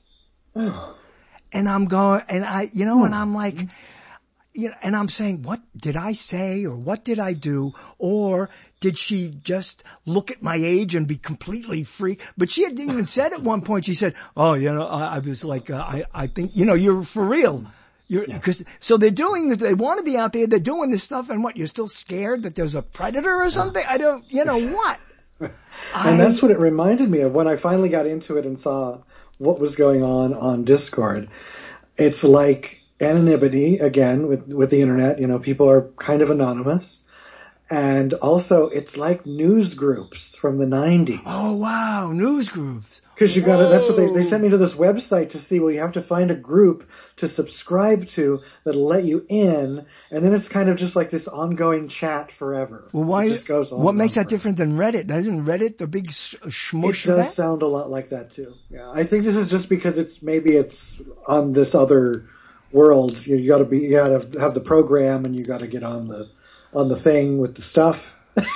And I'm going, and and I'm like, and I'm saying, what did I say, or what did I do? Or did she just look at my age and be completely free? But she had even said at one point, she said, I was like, I think, you're for real. So they're doing this, they want to be out there, they're doing this stuff, and what, you're still scared that there's a predator or something? I don't, what? And that's what it reminded me of when I finally got into it and saw what was going on Discord. It's like anonymity again with the internet. People are kind of anonymous, and also it's like news groups from the 90s. Oh wow, news groups. Because you got to, that's what they sent me to this website to see, well, you have to find a group to subscribe to that'll let you in, and then it's kind of just like this ongoing chat forever. Well, why? It just goes on. What makes that different than Reddit? Isn't Reddit the big smush? It does sound a lot like that too. Yeah, I think this is just because it's on this other world. You got to have the program, and you got to get on the thing with the stuff.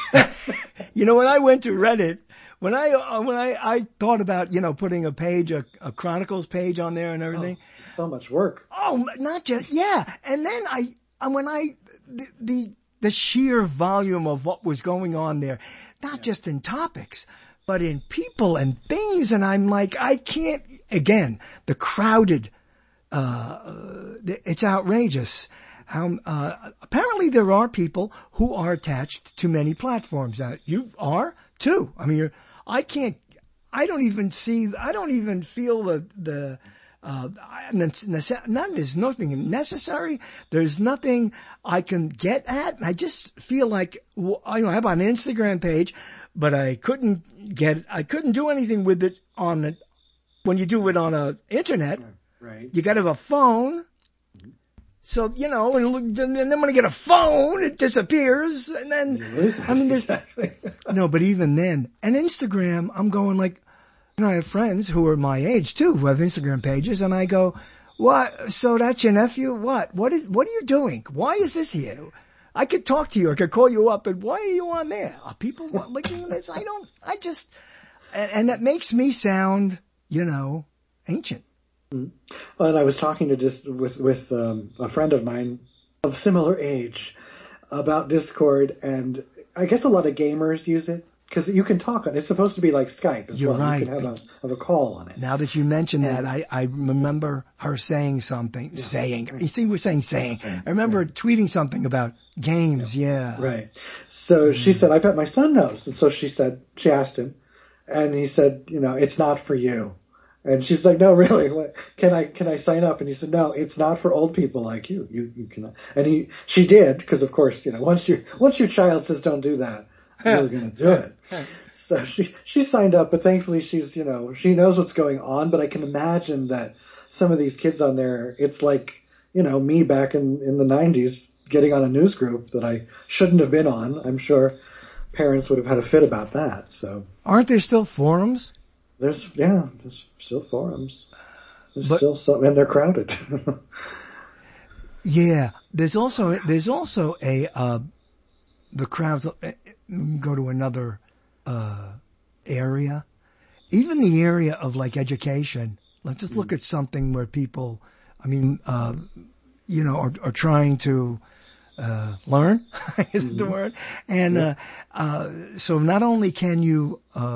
When I went to Reddit. When I thought about, putting a page, a Chronicles page on there and everything. Oh, so much work. Oh, not just, yeah. And then the sheer volume of what was going on there, not just in topics, but in people and things. And I'm like, I can't, again, the crowded, it's outrageous. How, apparently there are people who are attached to many platforms. Now, you are too. I mean, I don't even feel there's nothing necessary. There's nothing I can get at. I just feel like, I have an Instagram page, but I couldn't do anything with it when you do it on a internet. Right. You gotta have a phone. So, and then when I get a phone, it disappears. And then, there's, no, but even then, and Instagram, I'm going like, I have friends who are my age too, who have Instagram pages, and I go, what? So that's your nephew? What are you doing? Why is this here? I could talk to you, I could call you up, and why are you on there? Are people looking at this? And that makes me sound, ancient. Well, and I was talking with a friend of mine of similar age about Discord, and I guess a lot of gamers use it because you can talk on it. It's supposed to be like Skype as You're well. right. You can have a call on it. Now that you mention that, I remember her saying something, You see, we're saying. I remember tweeting something about games, yeah. Right. So she said, I bet my son knows. And so she asked him, and he said, it's not for you. And she's like, no, really, what, can I sign up? And he said, no, it's not for old people like you. You cannot. And she did, because of course, once your child says don't do that, you're going to do it. So she signed up, but thankfully she's, she knows what's going on, but I can imagine that some of these kids on there, it's like, me back in the 90s getting on a news group that I shouldn't have been on, I'm sure. parents would have had a fit about that. So aren't there still forums? There's still forums. There's still some, and they're crowded. Yeah, there's also a the crowds go to another area, even the area of like education. Let's just look at something where people, are trying to learn, is the word, and so not only can you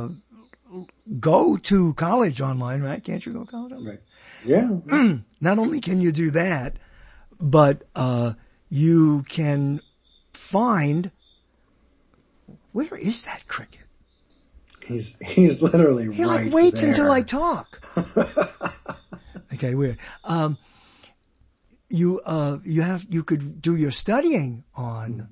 go to college online, right? Can't you go to college online? Right. Yeah. Not only can you do that, but you can find, where is that cricket? He's literally he right like waits there. until I talk. Okay, weird. You could do your studying on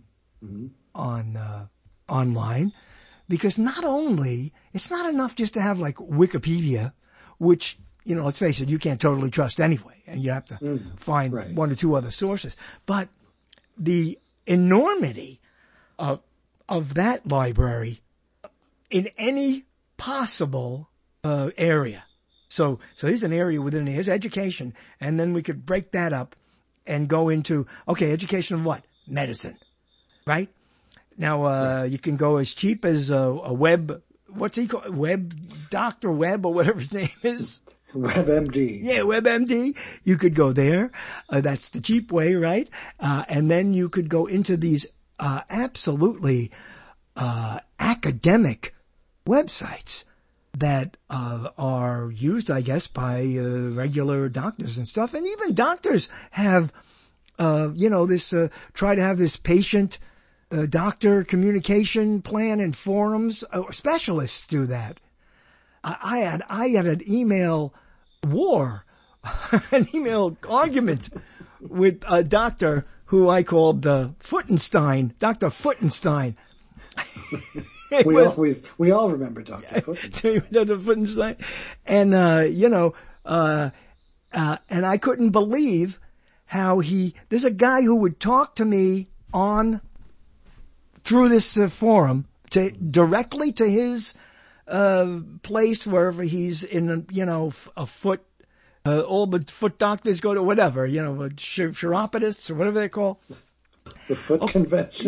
online, because not only, it's not enough just to have like Wikipedia, which, let's face it, you can't totally trust anyway, and you have to find one or two other sources. But the enormity of that library in any possible area. So here's an area within here's education, and then we could break that up and go into, okay, education of what? Medicine, right? Now, you can go as cheap as a web, what's he called? Dr. Web or whatever his name is. WebMD. Yeah, WebMD. You could go there. That's the cheap way, right? And then you could go into these absolutely academic websites that are used, I guess, by regular doctors and stuff. And even doctors have, this try to have this patient doctor communication plan in forums. Specialists do that. I had an email war, an email argument with a doctor who I called Footenstein, Dr. Footenstein. We all remember Dr. Footenstein. Dr. Footenstein. And, and I couldn't believe how there's a guy who would talk to me through this forum directly to his place wherever he's in, a foot, all the foot doctors go to whatever, chiropodists or whatever they call. The foot convention.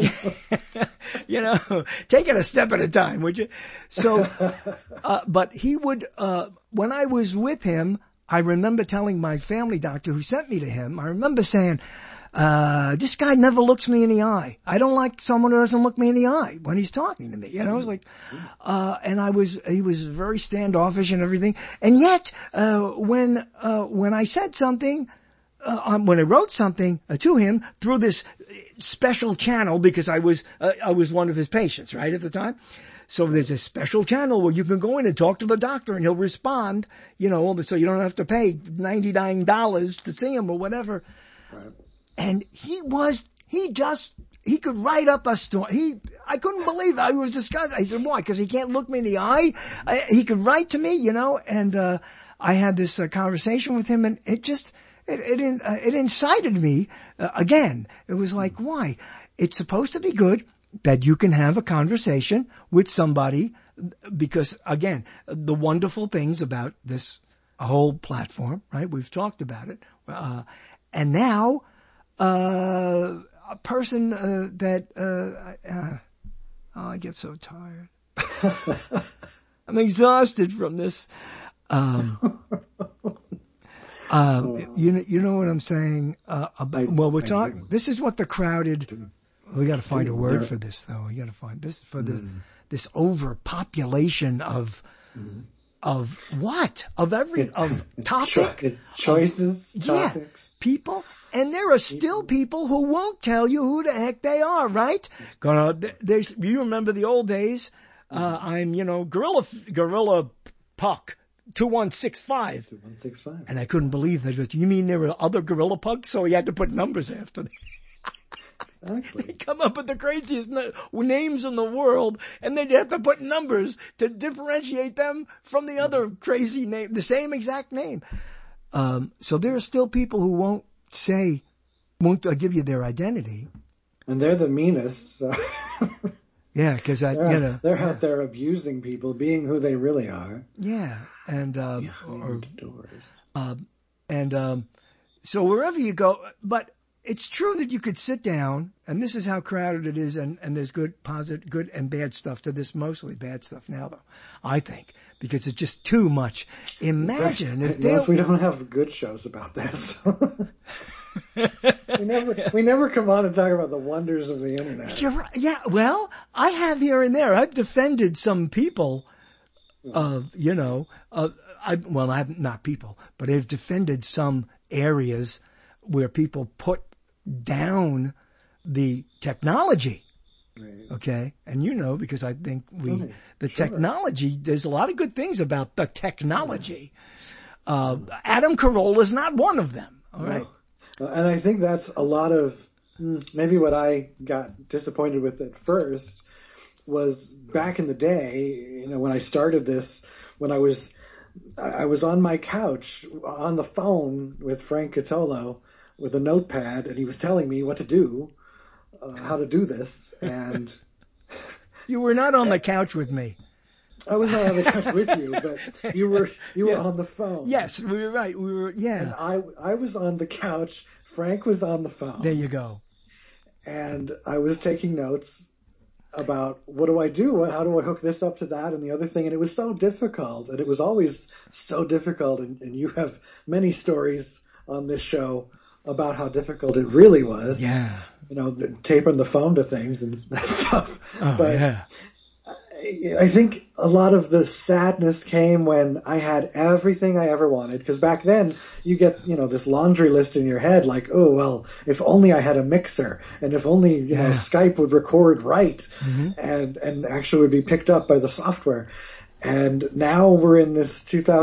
Take it a step at a time, would you? So, but he would, when I was with him, I remember telling my family doctor who sent me to him, I remember saying, this guy never looks me in the eye. I don't like someone who doesn't look me in the eye when he's talking to me. I was like, and he was very standoffish and everything. And yet, when I said something, when I wrote something to him through this special channel, because I was one of his patients, right, at the time. So there's a special channel where you can go in and talk to the doctor and he'll respond, so you don't have to pay $99 to see him or whatever. Right. And he could write up a story. I couldn't believe it. I was disgusted. I said, why? Because he can't look me in the eye? He could write to me, and I had this conversation with him, and it incited me again. It was like, why? It's supposed to be good that you can have a conversation with somebody, because again, the wonderful things about this whole platform, right? We've talked about it. And now, a person I get so tired. I'm exhausted from this. You know what I'm saying? We're talking. This is what the crowded. We got to find a word for this, though. We got to find this for this overpopulation of what? Of topic choices. Yeah, topics. people. And there are still people who won't tell you who the heck they are, right? You remember the old days? I'm, Gorilla Puck 2165. 2165. And I couldn't believe that. You mean there were other Gorilla Pucks? So he had to put numbers after them. Exactly. They come up with the craziest names in the world, and then you have to put numbers to differentiate them from the other crazy name, the same exact name. So there are still people who won't give you their identity. And they're the meanest. So. Yeah, because they're out there abusing people, being who they really are. Yeah, and doors. So wherever you go, but it's true that you could sit down, and this is how crowded it is, and there's good and bad stuff to this, mostly bad stuff now, though, I think, because it's just too much. Imagine if we don't have good shows about this. we never come on and talk about the wonders of the internet. You're right. Yeah, well, I have here and there. I've defended some people, I've not people, but I've defended some areas where people put down the technology. Right. Okay. And because I think technology, there's a lot of good things about the technology. Adam Carolla is not one of them. All right. And I think that's a lot of maybe what I got disappointed with at first was back in the day, when I started this, when I was on my couch on the phone with Frank Catolo with a notepad, and he was telling me what to do, how to do this, and you were not on the couch with me. I was not on the couch with you, but you were on the phone. Yes, we were right. We were, yeah. And I was on the couch. Frank was on the phone. There you go. And I was taking notes about what do I do? How do I hook this up to that and the other thing? And it was so difficult, and it was always so difficult. And you have many stories on this show about how difficult it really was. Yeah. Taping the phone to things and stuff. Oh, but yeah. I think a lot of the sadness came when I had everything I ever wanted, because back then you get, this laundry list in your head like, oh, well, if only I had a mixer, and if only, Skype would record right, and actually would be picked up by the software. And now we're in this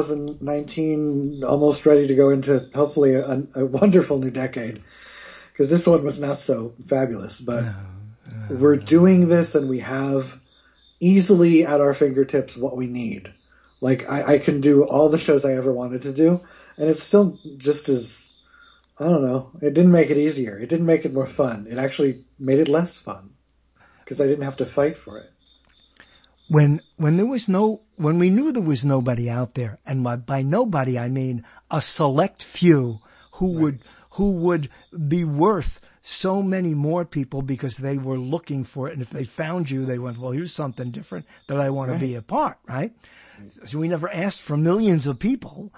2019, almost ready to go into hopefully a wonderful new decade, because this one was not so fabulous, but we're doing this and we have easily at our fingertips what we need. Like I can do all the shows I ever wanted to do, and it's still just as, I don't know, it didn't make it easier. It didn't make it more fun. It actually made it less fun because I didn't have to fight for it. When we knew there was nobody out there, and by nobody I mean a select few who would be worth so many more people because they were looking for it. And if they found you, they went, well, here's something different that I want to be a part, right? So we never asked for millions of people.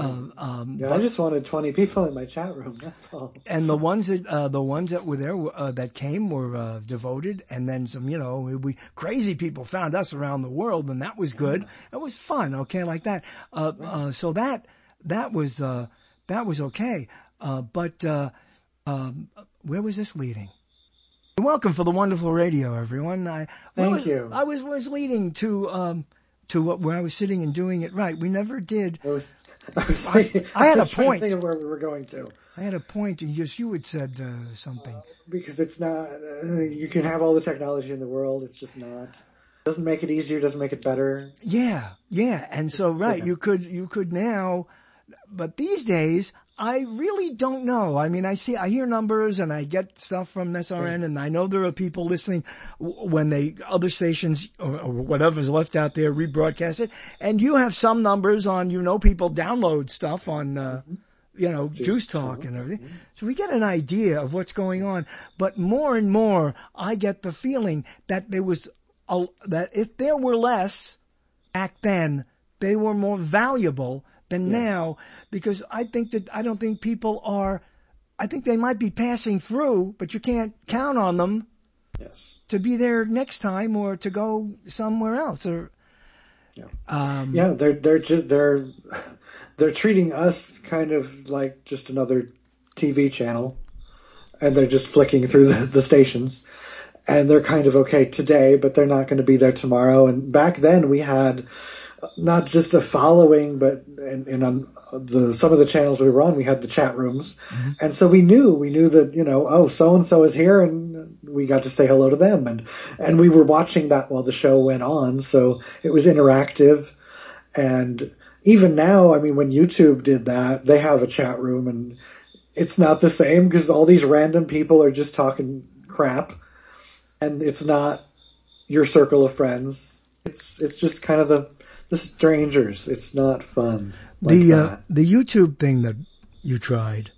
I just wanted 20 people in my chat room. That's all. And the ones that were there, that came were, devoted. And then some, crazy people found us around the world, and that was good. It was fun. Okay. Like that. So that was okay. But where was this leading? Welcome for the wonderful radio, everyone. Thank you. I was leading to where I was sitting and doing it right. We never did. I had a point. Think of where we were going to. I had a point, and you had said something. Because it's not. You can have all the technology in the world. It's just not. Doesn't make it easier. Doesn't make it better. Yeah, and so you could now, but these days I really don't know. I mean, I hear numbers and I get stuff from SRN, and I know there are people listening when other stations or whatever's left out there rebroadcast it. And you have some numbers on, people download stuff on, Juice Talk and everything. So we get an idea of what's going on. But more and more, I get the feeling that that if there were less back then, they were more valuable than now, because I don't think people are, I think they might be passing through, but you can't count on them to be there next time or to go somewhere else. Or, they're treating us kind of like just another TV channel, and they're just flicking through the stations, and they're kind of okay today, but they're not going to be there tomorrow. And back then we had not just a following, but and on some of the channels we were on, we had the chat rooms. And so we knew that, so-and-so is here, and we got to say hello to them. And we were watching that while the show went on. So it was interactive. And even now, I mean, when YouTube did that, they have a chat room, and it's not the same because all these random people are just talking crap, and it's not your circle of friends. It's just kind of the strangers. It's not fun. Like the YouTube thing that you tried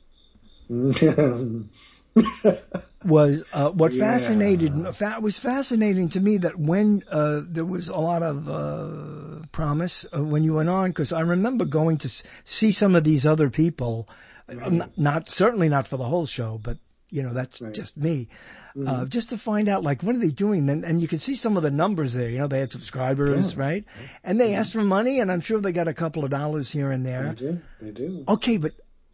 was what was fascinating to me, that when there was a lot of promise when you went on, because I remember going to see some of these other people, certainly not for the whole show, but that's just me. Just to find out, like, what are they doing? And you can see some of the numbers there. They had subscribers, right? And they asked for money, and I'm sure they got a couple of dollars here and there. They do. Okay, but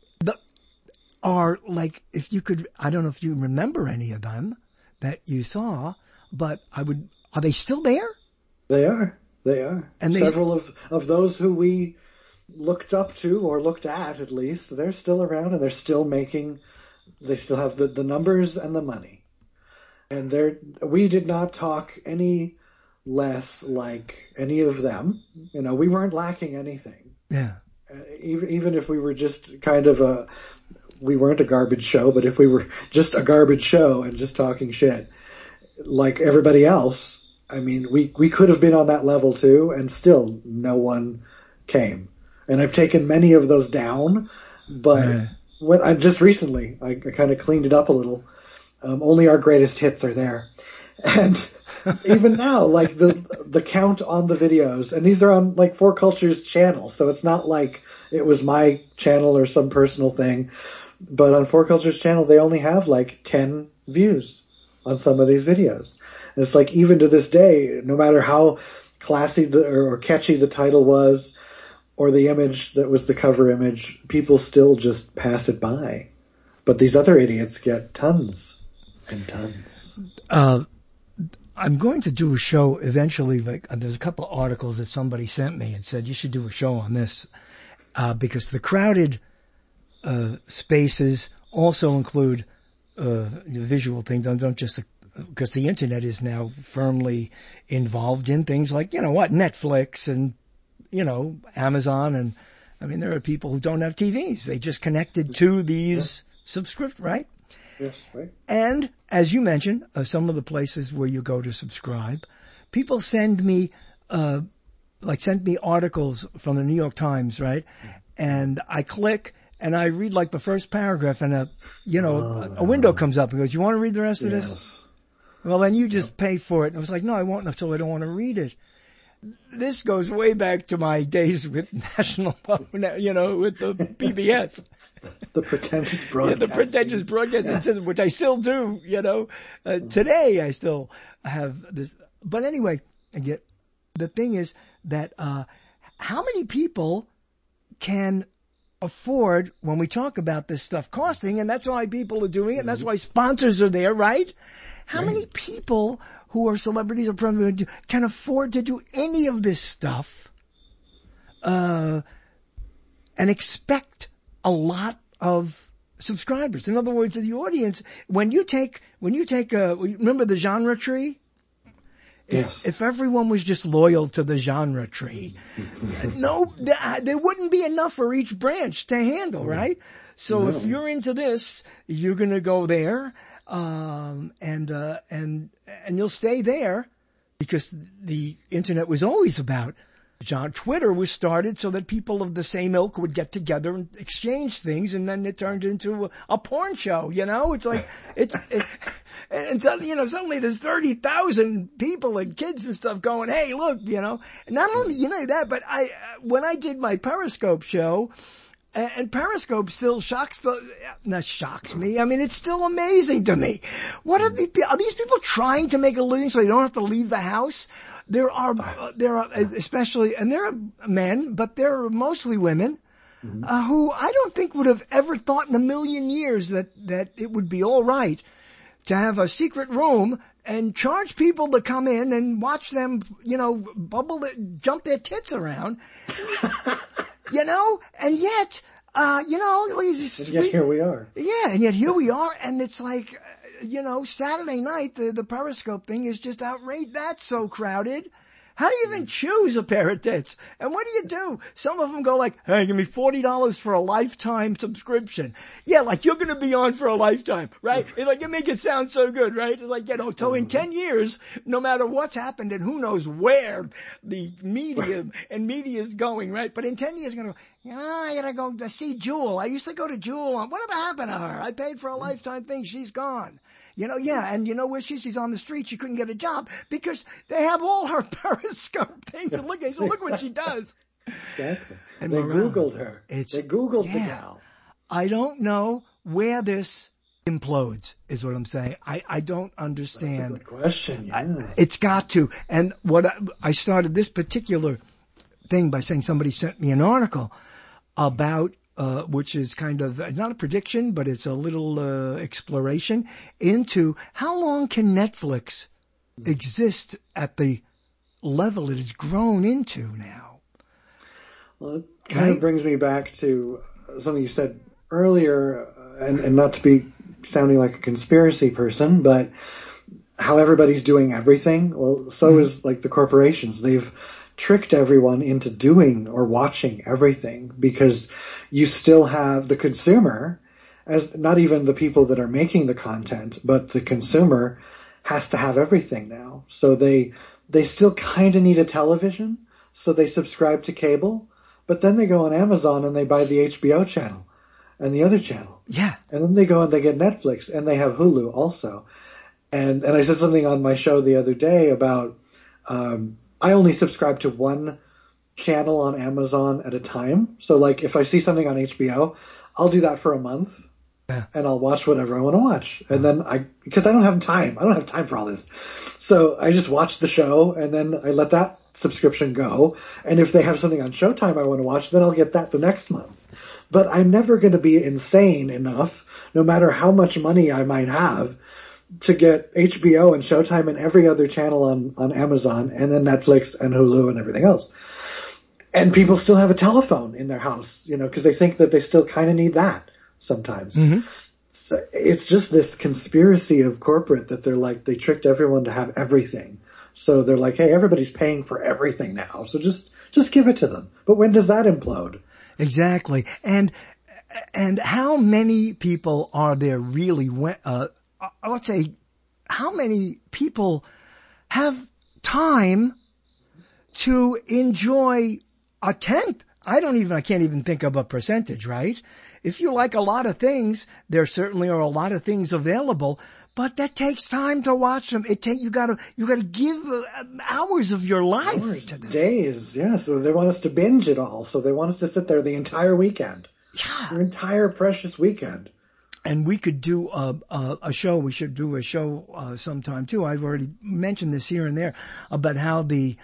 if you could, I don't know if you remember any of them that you saw, but are they still there? They are. And several of those who we looked up to, or looked at least, they're still around, and they're still they still have the numbers and the money. And we did not talk any less like any of them. We weren't lacking anything. Yeah. Even if we were just kind of we weren't a garbage show, but if we were just a garbage show and just talking shit like everybody else, I mean, we could have been on that level too, and still no one came. And I've taken many of those down, but when I just recently, I kind of cleaned it up a little. Only our greatest hits are there. And even now, like the count on the videos, and these are on like Four Cultures channel, so it's not like it was my channel or some personal thing. But on Four Cultures channel, they only have like 10 views on some of these videos. And it's like, even to this day, no matter how classy or catchy the title was, or the image that was the cover image, people still just pass it by. But these other idiots get tons and tons. I'm going to do a show eventually. There's a couple of articles that somebody sent me and said you should do a show on this, because the crowded spaces also include the visual thing. Don't just, because the internet is now firmly involved in things like Netflix and Amazon, and I mean, there are people who don't have TVs. They just connected to these subscriptions, right? Yes, right. And as you mentioned, some of the places where you go to subscribe, people send me articles from the New York Times, right? And I click and I read like the first paragraph, and a window comes up and goes, "You want to read the rest of this?" Well, then you just pay for it. And I was like, "No, I won't, so I don't want to read it." This goes way back to my days with National, with the PBS. The pretentious broadcast. Yeah, the pretentious broadcasting system, which I still do, today I still have this. But anyway, the thing is that, how many people can afford, when we talk about this stuff costing, and that's why people are doing it, and that's why sponsors are there, right? How many people who are celebrities or can afford to do any of this stuff, and expect a lot of subscribers? In other words, the audience, when you take remember the genre tree? Yes. If everyone was just loyal to the genre tree, there wouldn't be enough for each branch to handle, right? So if you're into this, you're going to go there, and you'll stay there, because the internet was always about genre. Twitter was started so that people of the same ilk would get together and exchange things, and then it turned into a porn show. It's like and suddenly, suddenly there's 30,000 people and kids and stuff going, "Hey, look," And not only that, but when I did my Periscope show. And Periscope still shocks me. I mean, it's still amazing to me. What are these people trying to make a living so they don't have to leave the house? There are especially, and there are men, but there are mostly women, who I don't think would have ever thought in a million years that it would be all right to have a secret room and charge people to come in and watch them, jump their tits around. And yet, and yet here we are. Yeah, and yet here we are, and it's like, Saturday night, the Periscope thing is just outrageous. That's so crowded. How do you even choose a pair of tits? And what do? Some of them go like, hey, give me $40 for a lifetime subscription. Yeah, like you're going to be on for a lifetime, right? It's like, you make it sound so good, right? It's like, so in 10 years, no matter what's happened and who knows where the media is going, right? But in 10 years, you're going to go, I got to go to see Jewel. I used to go to Jewel. Whatever happened to her? I paid for a lifetime thing. She's gone. And you know where she's on the street. She couldn't get a job because they have all her Periscope things. And look what she does. Exactly. And they Googled her. They Googled the gal. I don't know where this implodes, is what I'm saying. I don't understand. That's a good question. Yeah. It's got to. And I started this particular thing by saying somebody sent me an article about which is kind of not a prediction, but it's a little exploration into how long can Netflix exist at the level it has grown into now. Well, it kind of brings me back to something you said earlier, and not to be sounding like a conspiracy person, but how everybody's doing everything. Well, so is like the corporations. They've tricked everyone into doing or watching everything because you still have the consumer, as not even the people that are making the content, but the consumer has to have everything now. So they still kind of need a television, so they subscribe to cable, but then they go on Amazon and they buy the HBO channel and the other channel. Yeah. And then they go and they get Netflix, and they have Hulu also. And I said something on my show the other day about I only subscribe to one channel on Amazon at a time. So like if I see something on HBO, I'll do that for a month and I'll watch whatever I want to watch. And then because I don't have time for all this. So I just watch the show and then I let that subscription go. And if they have something on Showtime I want to watch, then I'll get that the next month. But I'm never going to be insane enough, no matter how much money I might have, to get HBO and Showtime and every other channel on Amazon, and then Netflix and Hulu and everything else. And people still have a telephone in their house, because they think that they still kind of need that sometimes. Mm-hmm. So it's just this conspiracy of corporate that they're like, they tricked everyone to have everything. So they're like, hey, everybody's paying for everything now, so just give it to them. But when does that implode? Exactly. And how many people are there really, let's say, how many people have time to enjoy a tenth? I can't even think of a percentage, right? If you like a lot of things, there certainly are a lot of things available, but that takes time to watch them. You gotta give hours of your life to them. Days, yeah. So they want us to binge it all. So they want us to sit there the entire weekend. Yeah. Your entire precious weekend. And we could do a show. We should do a show sometime too. I've already mentioned this here and there about how the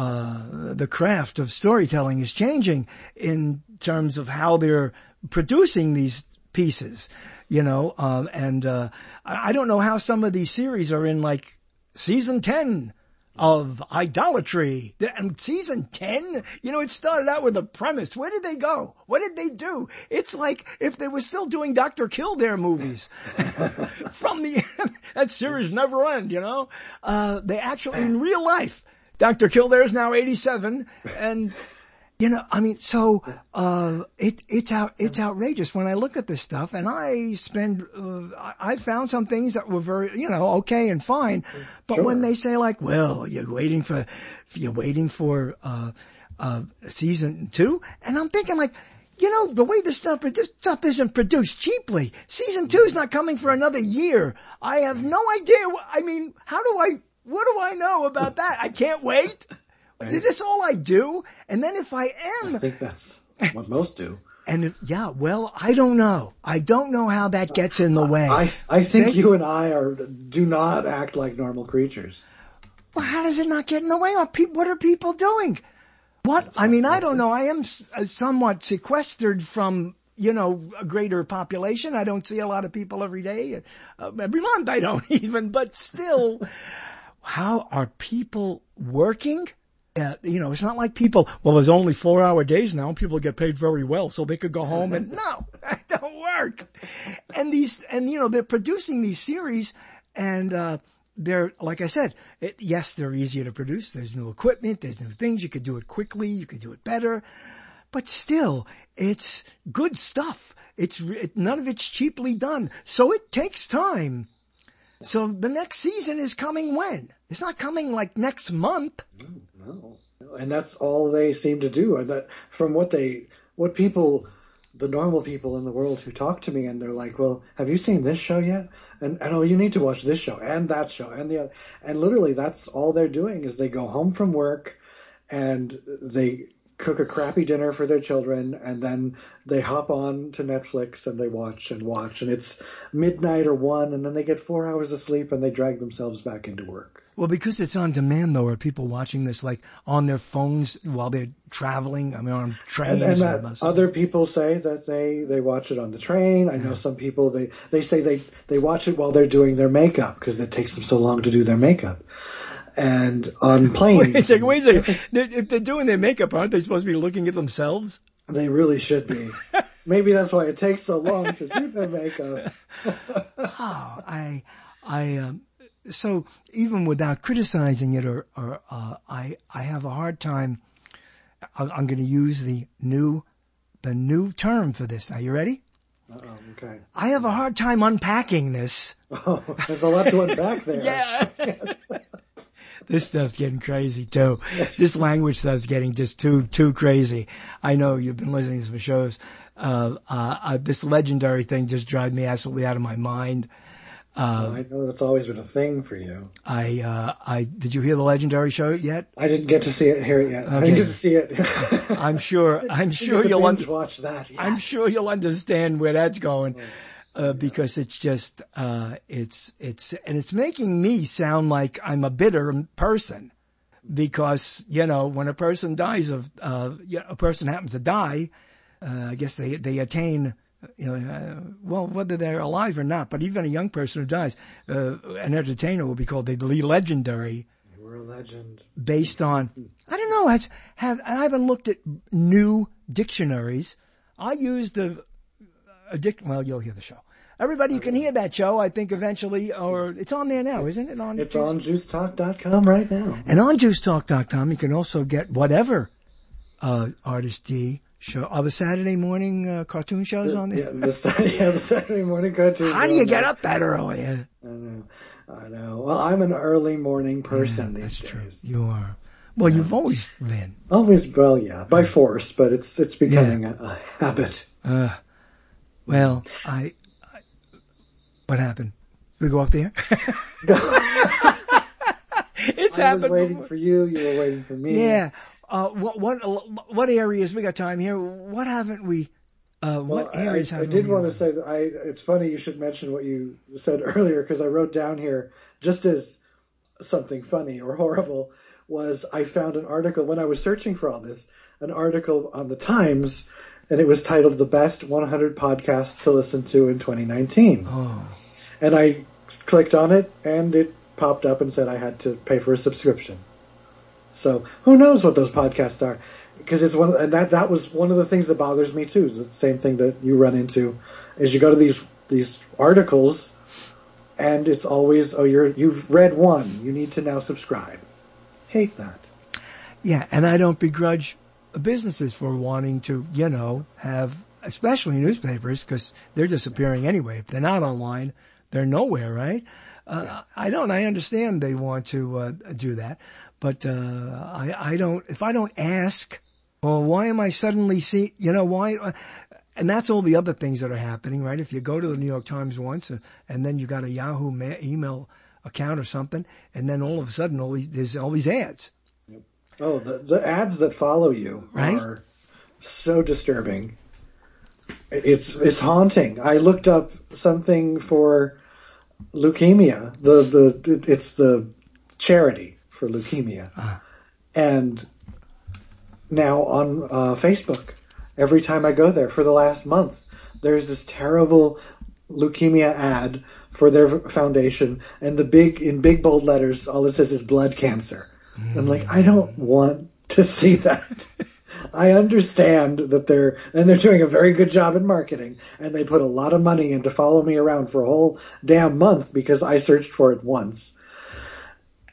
craft of storytelling is changing in terms of how they're producing these pieces, and I don't know how some of these series are in like season 10 of Idolatry. And season 10, it started out with a premise. Where did they go? What did they do? It's like if they were still doing Dr. Kildare movies from that series never end, they actually, in real life, Dr. Kildare is now 87 and, it's outrageous when I look at this stuff, and I found some things that were very, okay and fine. But sure. When they say like, well, you're waiting for season 2, and I'm thinking like, the way this stuff isn't produced cheaply. Season 2 is not coming for another year. I have no idea. What do I know about that? I can't wait. Is this all I do? And then if I think that's what most do. And I don't know. I don't know how that gets in the way. I think you and I do not act like normal creatures. Well, how does it not get in the way? What are people doing? What? I don't know. I am somewhat sequestered from, a greater population. I don't see a lot of people every day. Every month I don't even, but still, how are people working? It's not like there's only 4-hour days now. People get paid very well, so they could go home and no, that don't work. And they're producing these series and, they're, like I said, yes, they're easier to produce. There's new equipment. There's new things. You could do it quickly. You could do it better. But still, it's good stuff. None of it's cheaply done. So it takes time. So the next season is coming when? It's not coming like next month. No. And that's all they seem to do. And that from what people, the normal people in the world who talk to me, and they're like, well, have you seen this show yet? And oh, you need to watch this show and that show and the other. And literally that's all they're doing is they go home from work and they cook a crappy dinner for their children, and then they hop on to Netflix and they watch, and it's midnight or 1, and then they get 4 hours of sleep and they drag themselves back into work. Well, because it's on demand, though, are people watching this like on their phones while they're traveling? I mean, on trains. And other people say that they watch it on the train. I know some people, they say they watch it while they're doing their makeup because it takes them so long to do their makeup. And on planes. Wait a second. If they're doing their makeup, aren't they supposed to be looking at themselves? They really should be. Maybe that's why it takes so long to do their makeup. So even without criticizing it, I have a hard time. I'm going to use the new term for this. Are you ready? Okay. I have a hard time unpacking this. Oh, there's a lot to unpack there. Yeah. This stuff's getting crazy too. This language stuff's getting just too crazy. I know you've been listening to some shows. This legendary thing just drives me absolutely out of my mind. I know that's always been a thing for you. Did you hear the legendary show yet? I didn't get to hear it yet. Okay. I didn't get to see it. I'm sure you'll watch that. Yeah. I'm sure you'll understand where that's going. Because it's just, it's making me sound like I'm a bitter person because, when a person dies a person happens to die, I guess they attain, whether they're alive or not, but even a young person who dies, an entertainer will be called the legendary. We're a legend. Based on, I don't know, I haven't looked at new dictionaries. I used well, you'll hear the show. Everybody, you can hear that show, I think, eventually, or it's on there now, isn't it? It's on JuiceTalk.com right now. And on JuiceTalk.com, you can also get whatever Artist D show. Are the Saturday morning cartoon shows on there? The Saturday morning cartoon. How do you get up that early? I know. Well, I'm an early morning person these days. True. You are. Well, you've always been. By force, but it's becoming a habit. Well, what happened? Did we go off the air? It's happened. I was waiting for you. You were waiting for me. Yeah. What areas? We got time here. What haven't we? What areas haven't we? I did want to say that it's funny you should mention what you said earlier because I wrote down here just as something funny or horrible was I found an article when I was searching for all this, an article on the Times. And it was titled The Best 100 Podcasts to Listen to in 2019. Oh. And I clicked on it, and it popped up and said I had to pay for a subscription. So who knows what those podcasts are? Because it's that was one of the things that bothers me too. It's the same thing that you run into is you go to these articles, and it's always you've read one, you need to now subscribe. Hate that. Yeah, and I don't begrudge businesses for wanting to, have, especially newspapers, because they're disappearing anyway. If they're not online, they're nowhere, right? I understand they want to do that, but I don't. If I don't ask, well, why am I suddenly why? And that's all the other things that are happening, right? If you go to the New York Times once, and then you got a Yahoo email account or something, and then all of a sudden there's all these ads. Oh, the ads that follow you are so disturbing. It's haunting. I looked up something for leukemia. It's the charity for leukemia. And now on Facebook, every time I go there for the last month, there's this terrible leukemia ad for their foundation, and in big bold letters, all it says is blood cancer. I'm like, I don't want to see that. I understand that they're doing a very good job in marketing, and they put a lot of money in to follow me around for a whole damn month because I searched for it once.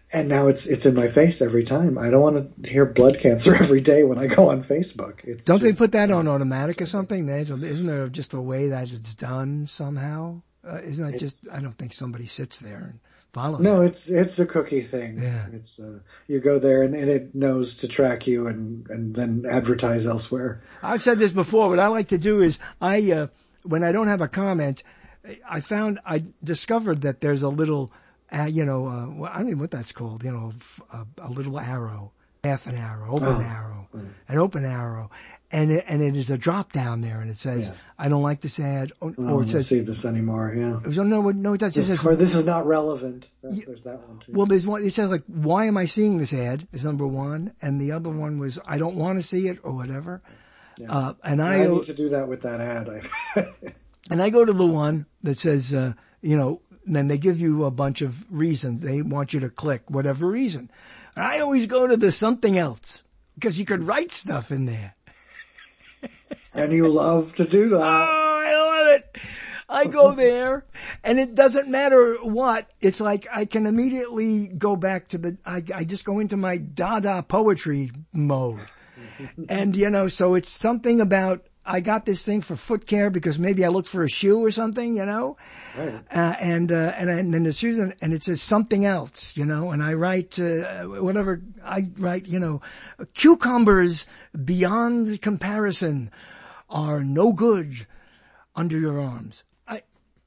And now it's in my face every time. I don't want to hear blood cancer every day when I go on Facebook. Don't they put that on automatic or something? Isn't there just a way that it's done somehow? Isn't that just? I don't think somebody sits there and follows. No, it. it's a cookie thing. Yeah. It's you go there and it knows to track you and then advertise elsewhere. I've said this before. What I like to do is when I don't have a comment, I discovered that there's a little. I don't know what that's called, a little arrow, half an arrow, an open arrow. And it is a drop down there and it says, I don't like this ad, or it says, see this anymore, yeah. No, it does. It says, this is not relevant. There's that one too. Well, there's one, it says like, why am I seeing this ad is number one. And the other one was, I don't want to see it or whatever. Yeah. And I need to do that with that ad. And I go to the one that says, and then they give you a bunch of reasons. They want you to click whatever reason. And I always go to the something else because you could write stuff in there. And you love to do that. Oh, I love it. I go there and it doesn't matter what. It's like I can immediately go back to I just go into my Dada poetry mode. And, so it's something about, I got this thing for foot care because maybe I looked for a shoe or something, Right. And then the shoes, and it says something else, and I write, whatever, I write, cucumbers beyond comparison are no good under your arms. I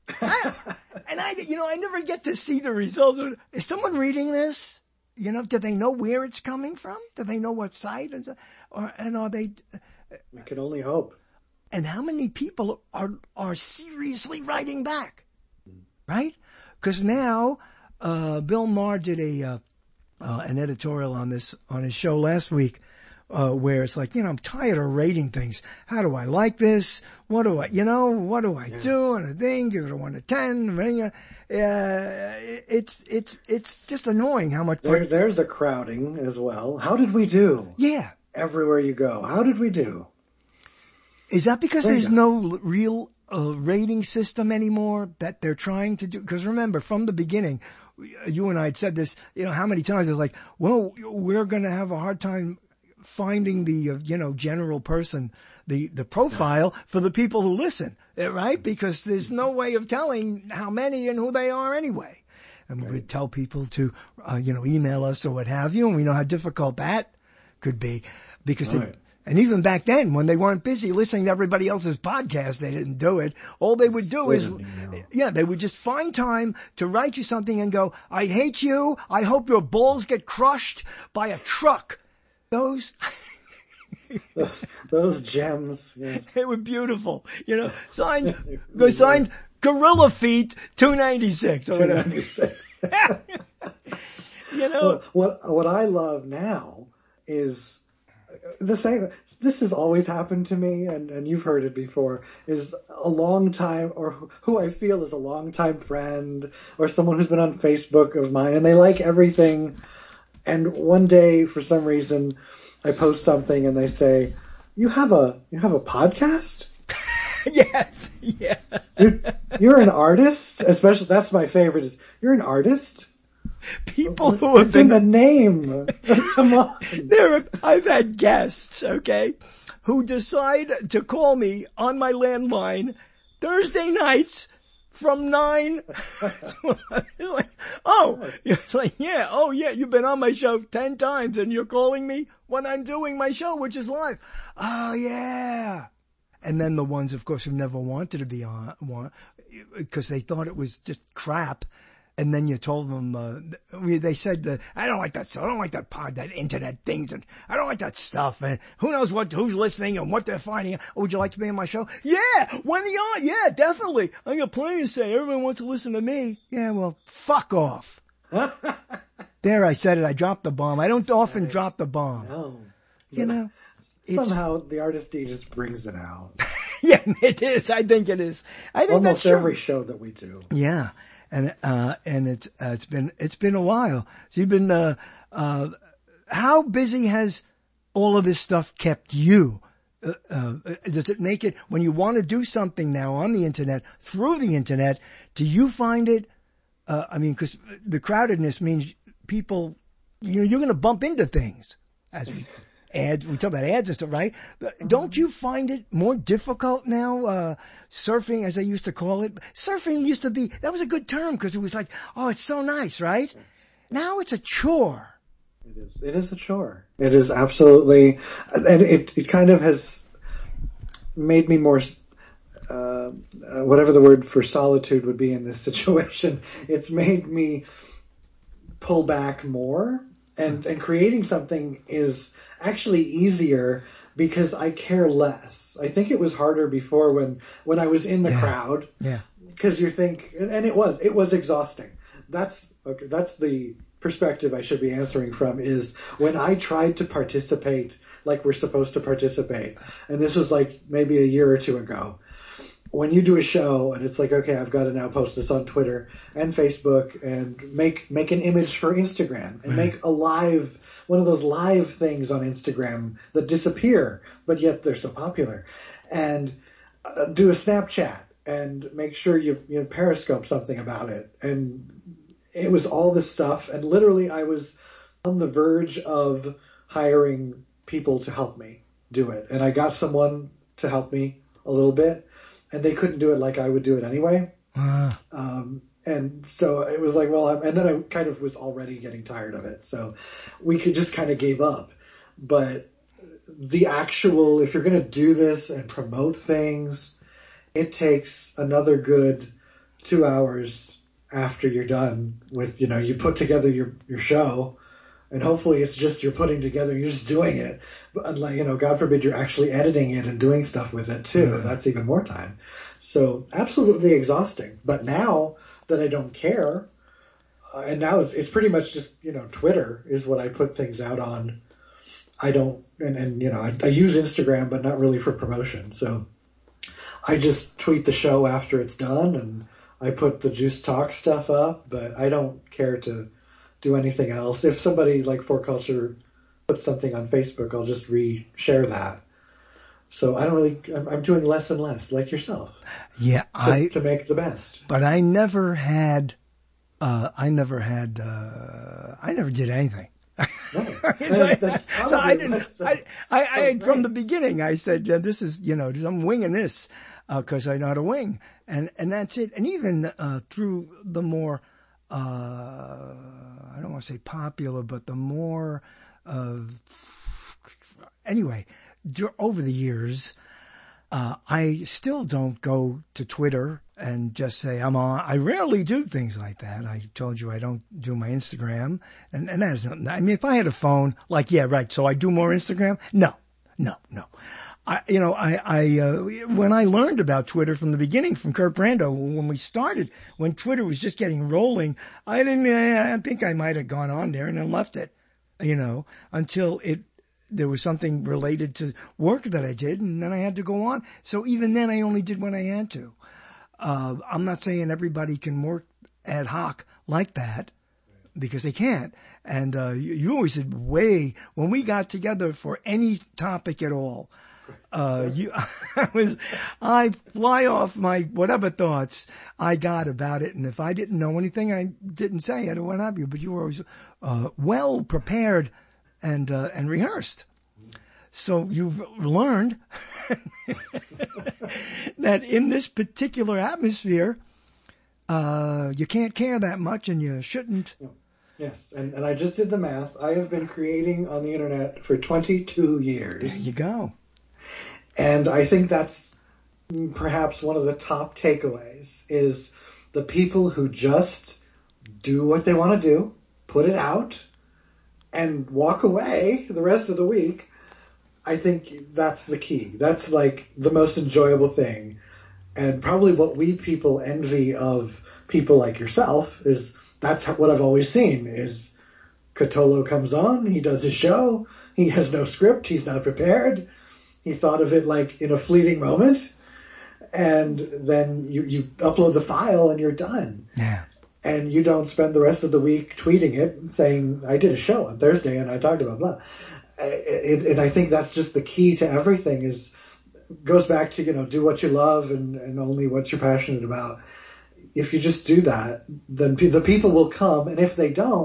never get to see the results. Is someone reading this? Do they know where it's coming from? Do they know what site? And are they? We can only hope. And how many people are seriously writing back, right? Because now, Bill Maher did an editorial on his show last week, where it's like, I'm tired of rating things. How do I like this? What do I do? And a thing, give it a 1 to 10. It's just annoying how much. There's a crowding as well. How did we do? Yeah. Everywhere you go. How did we do? Is that because there's no real rating system anymore that they're trying to do? Because remember, from the beginning, you and I had said this, how many times it's like, well, we're going to have a hard time finding the, general person, the profile for the people who listen, right? Because there's no way of telling how many and who they are anyway. And we would tell people to, email us or what have you, and we know how difficult that could be because and even back then, when they weren't busy listening to everybody else's podcast, they didn't do it. All they would do is, they would just find time to write you something and go, I hate you. I hope your balls get crushed by a truck. Those gems. Yes. They were beautiful. Signed Gorilla Feet 296 or whatever. What I love now is the same. This has always happened to me, and you've heard it before, is a long time, or who I feel is a long time friend, or someone who's been on Facebook of mine, and they like everything. And one day, for some reason, I post something and they say, you have a podcast? Yes. Yeah. You're an artist? Especially, that's my favorite, is you're an artist? People who have been in the name. Come on. I've had guests, okay, who decide to call me on my landline Thursday nights from 9. It's like, you've been on my show 10 times and you're calling me when I'm doing my show, which is live. Oh yeah. And then the ones, of course, who never wanted to be on, because they thought it was just crap. And then you told them, they said, I don't like that stuff. I don't like that internet things. And I don't like that stuff. And who knows who's listening and what they're finding. Oh, would you like to be on my show? Yeah. When are you on? Yeah, definitely. I got plenty to say. Everyone wants to listen to me. Yeah, well, fuck off. There, I said it. I dropped the bomb. I don't often drop the bomb. No. Somehow the artistry just brings it out. Yeah, it is. I think it is. I think almost that's true. Every show that we do. Yeah. And it's been a while. So you've been, how busy has all of this stuff kept you? Does it make it, when you want to do something now on the internet, through the internet, do you find it, cause the crowdedness means people, you're going to bump into things as we talk about ads and stuff, right? Don't you find it more difficult now, surfing, as I used to call it? Surfing used to be, that was a good term because it was like, oh, it's so nice, right? Now it's a chore. It is. It is a chore. It is absolutely, and it kind of has made me more, whatever the word for solitude would be in this situation. It's made me pull back more, and creating something is actually easier because I care less. I think it was harder before when I was in the crowd. Yeah. Because you think, and it was exhausting. That's the perspective I should be answering from, is when I tried to participate like we're supposed to participate. And this was like maybe a year or two ago. When you do a show and it's like, okay, I've got to now post this on Twitter and Facebook and make an image for Instagram and make one of those live things on Instagram that disappear, but yet they're so popular, and do a Snapchat and make sure you Periscope something about it. And it was all this stuff, and literally I was on the verge of hiring people to help me do it. And I got someone to help me a little bit, and they couldn't do it like I would do it anyway. And so it was like, well, and then I kind of was already getting tired of it. So we just kind of gave up. But the actual, if you're going to do this and promote things, it takes another good 2 hours after you're done with, you put together your show, and hopefully it's just you're putting together, you're just doing it. But like, God forbid you're actually editing it and doing stuff with it too. Mm-hmm. That's even more time. So absolutely exhausting. But now that I don't care, and now it's pretty much just, Twitter is what I put things out on. I don't, I use Instagram, but not really for promotion. So I just tweet the show after it's done, and I put the Juice Talk stuff up, but I don't care to do anything else. If somebody like For Culture puts something on Facebook, I'll just re-share that. So I don't really, I'm doing less and less, like yourself. Yeah, to make the best. But I never did anything. So I didn't, from the beginning, I said, this is, I'm winging this, cause I know how to wing. And that's it. And even, through the more, I don't want to say popular, but the more, anyway, over the years, I still don't go to Twitter and just say I'm on. I rarely do things like that. I told you I don't do my Instagram, and that is not, I mean, if I had a phone, like, yeah, right. So I do more Instagram. No. When I learned about Twitter from the beginning, from Kurt Brando, when we started, when Twitter was just getting rolling, I think I might have gone on there and then left it, until there was something related to work that I did, and then I had to go on. So even then I only did what I had to. I'm not saying everybody can work ad hoc like that, because they can't. And, you always said when we got together for any topic at all, I fly off my whatever thoughts I got about it. And if I didn't know anything, I didn't say it or what have you, but you were always, well prepared and rehearsed. So you've learned that in this particular atmosphere, you can't care that much, and you shouldn't. Yes, and I just did the math. I have been creating on the internet for 22 years. There you go. And I think that's perhaps one of the top takeaways, is the people who just do what they want to do, put it out, and walk away the rest of the week. I think that's the key. That's like the most enjoyable thing. And probably what we people envy of people like yourself is that's what I've always seen is Cotolo comes on, he does his show, he has no script, he's not prepared. He thought of it like in a fleeting moment, and then you upload the file and you're done. Yeah. And you don't spend the rest of the week tweeting it saying, I did a show on Thursday and I talked about blah. And I think that's just the key to everything goes back to, do what you love and only what you're passionate about. If you just do that, then the people will come. And if they don't,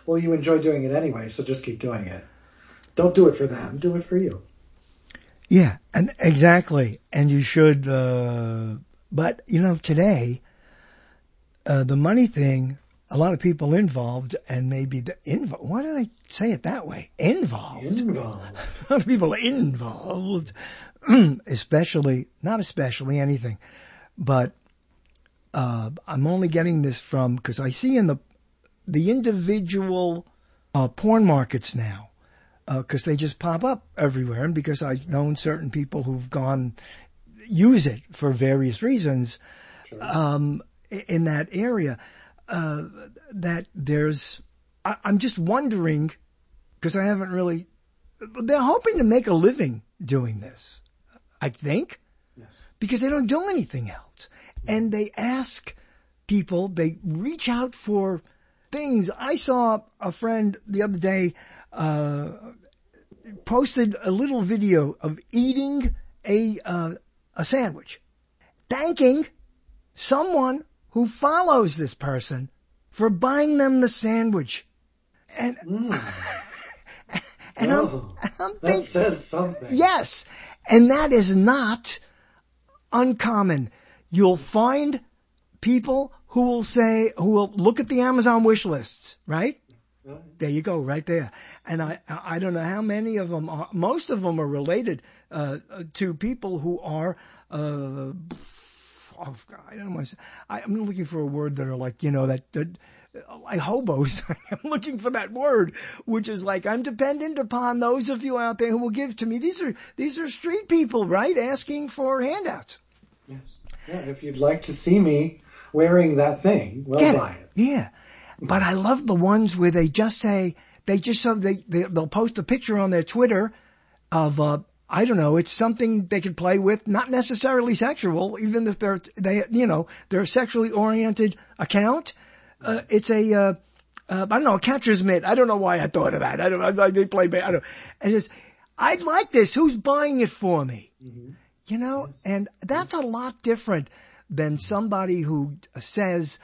well, you enjoy doing it anyway, so just keep doing it. Don't do it for them. Do it for you. Yeah, and exactly. And you should, but today, the money thing, a lot of people involved, and maybe why did I say it that way? Involved. A lot of people involved, not especially anything, but, I'm only getting this from, cause I see in the individual, porn markets now, cause they just pop up everywhere, and because I've known certain people who've use it for various reasons, sure. In that area, that I'm just wondering, cause I haven't really, they're hoping to make a living doing this, I think, yes. Because they don't do anything else. And they ask people, they reach out for things. I saw a friend the other day, posted a little video of eating a sandwich, thanking someone who follows this person for buying them the sandwich. And, and I'm thinking, that says something. Yes. And that is not uncommon. You'll find people who will look at the Amazon wish lists, right? There you go, right there. And I don't know how many of them are, most of them are related, to people who are, I don't want to say, I'm looking for a word that are like, like hobos. I'm looking for that word, which is like, I'm dependent upon those of you out there who will give to me. These are street people, right? Asking for handouts. Yes. Yeah. If you'd like to see me wearing that thing, buy it. Yeah. But I love the ones where they just say, they'll post a picture on their Twitter of, I don't know, it's something they can play with, not necessarily sexual, even if they're a sexually oriented account. It's I don't know, a catcher's mitt. I don't know why I thought of that. They play, I don't, and it's, I'd like this. Who's buying it for me? Mm-hmm. Yes. And that's a lot different than somebody who says,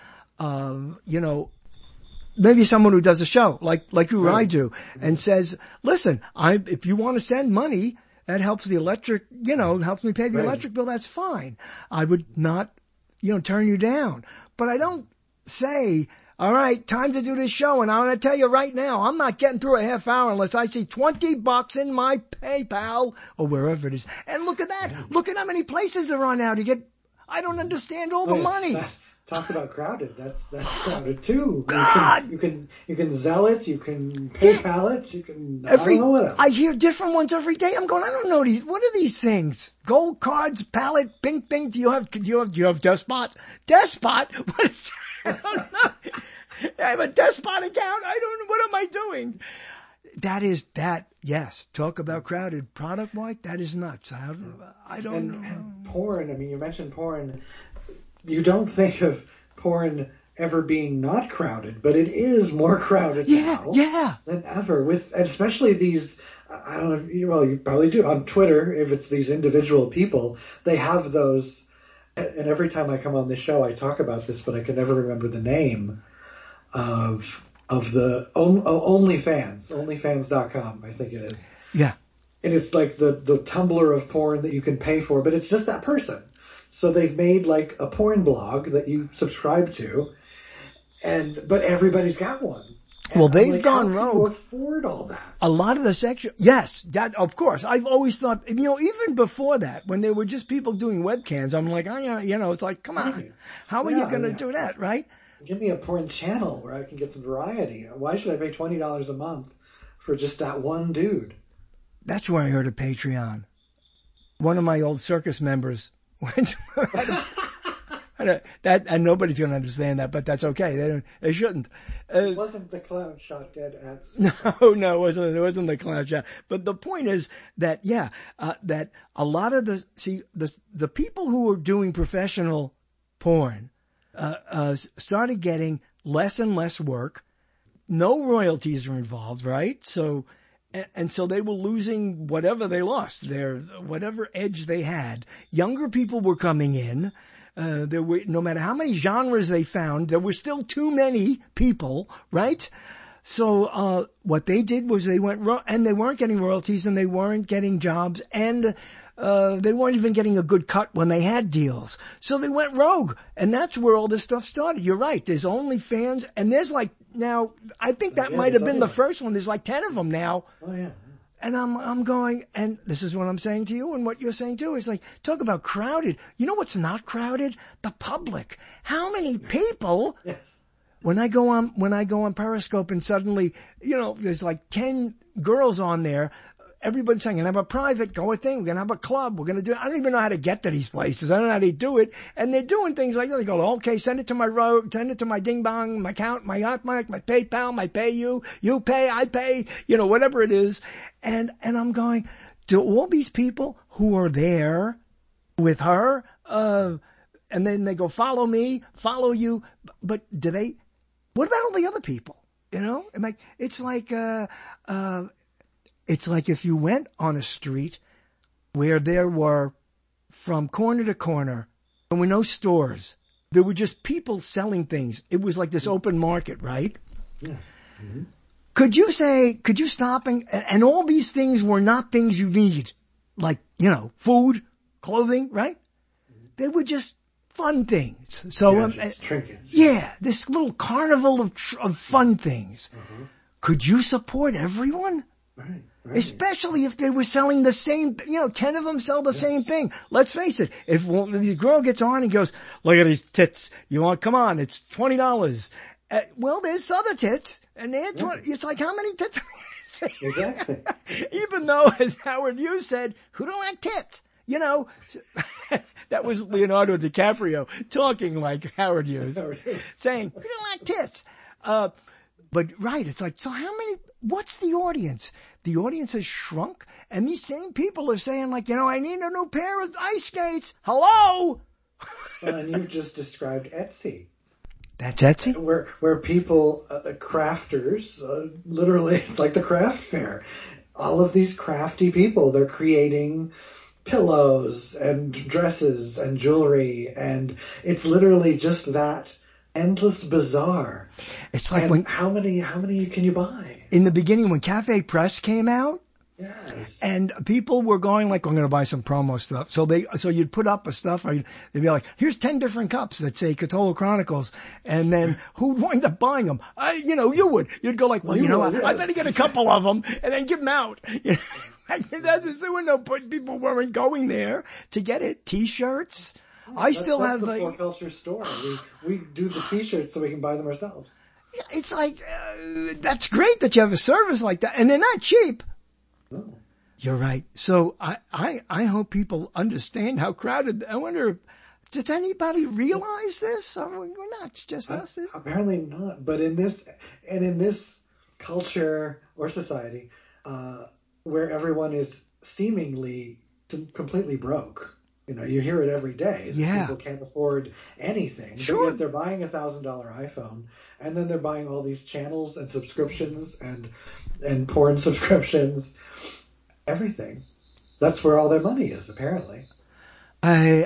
maybe someone who does a show like you or I do, and says, listen, if you want to send money, that helps the electric, helps me pay the electric bill, that's fine. I would not, turn you down. But I don't say, all right, time to do this show, and I'm going to tell you right now, I'm not getting through a half hour unless I see $20 in my PayPal or wherever it is. And look at that. Look at how many places there are now to get, I don't understand all the money. Talk about crowded. That's crowded too. God! You can Zelle it, you can PayPal it, you can, I don't know what else. I hear different ones every day. I'm going, I don't know these, what are these things? Gold cards, pallet, pink thing. Do you have Despot? Despot? What is that? I don't know. I have a Despot account. I don't know. What am I doing? Yes. Talk about crowded product white. That is nuts. I don't know. And porn. I mean, you mentioned porn. You don't think of porn ever being not crowded, but it is more crowded now than ever. Especially these, I don't know, you probably do on Twitter. If it's these individual people, they have those. And every time I come on this show, I talk about this, but I can never remember the name of the OnlyFans, OnlyFans.com, I think it is. Yeah. And it's like the Tumblr of porn that you can pay for, but it's just that person. So they've made like a porn blog that you subscribe to, but everybody's got one. And well, they've gone rogue. How can you afford all that? A lot of the sexual, yes, that of course. I've always thought, even before that, when there were just people doing webcams, I'm like, it's like, come on, how are you going to do that, right? Give me a porn channel where I can get some variety. Why should I pay $20 a month for just that one dude? That's where I heard of Patreon. One of my old circus members went. And nobody's going to understand that, but that's okay. They shouldn't. It wasn't the clown shot dead ass. No, it wasn't the clown shot. But the point is that, that a lot of the people who are doing professional porn, started getting less and less work. No royalties are involved, right? So they were losing whatever they lost, whatever edge they had. Younger people were coming in. No matter how many genres they found, there were still too many people, right? So what they did was they went and they weren't getting royalties and they weren't getting jobs and they weren't even getting a good cut when they had deals. So they went rogue, and that's where all this stuff started. You're right. There's OnlyFans, and there's like now. I think that might have been the first one. There's like 10 of them now. Oh yeah. And I'm going, and this is what I'm saying to you, and what you're saying too is like, talk about crowded. You know what's not crowded? The public. How many people? Yes. When I go on Periscope and suddenly, there's like 10 girls on there. Everybody's saying, we're going to have a private, go a thing. We're going to have a club. We're going to do it. I don't even know how to get to these places. I don't know how they do it. And they're doing things like that. They go, okay, send it to my ding bong, my account, my Hotmart, my PayPal, my pay you pay, I pay, whatever it is. And I'm going, do all these people who are there with her, and then they go, follow me, follow you. But what about all the other people? It's like if you went on a street where there were, from corner to corner, there were no stores. There were just people selling things. It was like this open market, right? Yeah. Mm-hmm. Could you stop and all these things were not things you need, like, food, clothing, right? They were just fun things. So, just trinkets. Yeah, this little carnival of fun things. Mm-hmm. Could you support everyone? Right. Especially if they were selling the same, 10 of them sell the same thing. Let's face it. If the girl gets on and goes, look at these tits. Come on, it's $20. Well, there's other tits and they're 20. It's like, how many tits are you saying? Exactly. Even though, as Howard Hughes said, who don't like tits? That was Leonardo DiCaprio talking like Howard Hughes, saying, who don't like tits? But right, it's like, so what's the audience? The audience has shrunk, and these same people are saying like, I need a new pair of ice skates. Hello? Well, and you've just described Etsy. That's Etsy? Where people, crafters, literally, it's like the craft fair. All of these crafty people, they're creating pillows and dresses and jewelry, and it's literally just that endless bazaar. It's like and how many can you buy? In the beginning, when Cafe Press came out, yes, and people were going like, I'm going to buy some promo stuff. So you'd put up a stuff, or they'd be like, here's 10 different cups that say Cthulhu Chronicles. And then who'd wind up buying them? You would. You'd go like, I better get a couple of them and then give them out. There were no people weren't going there to get it. T-shirts. I still have the Four Culture store. We do the T-shirts so we can buy them ourselves. It's like, that's great that you have a service like that. And they're not cheap. No. You're right. So I hope people understand how crowded. I wonder, does anybody realize this? We're not. It's just us. Apparently not. But in this culture or society, where everyone is seemingly completely broke, you hear it every day. Yeah. People can't afford anything. Sure. But yet they're buying a $1,000 iPhone, and then they're buying all these channels and subscriptions and porn subscriptions. Everything. That's where all their money is, apparently. I'm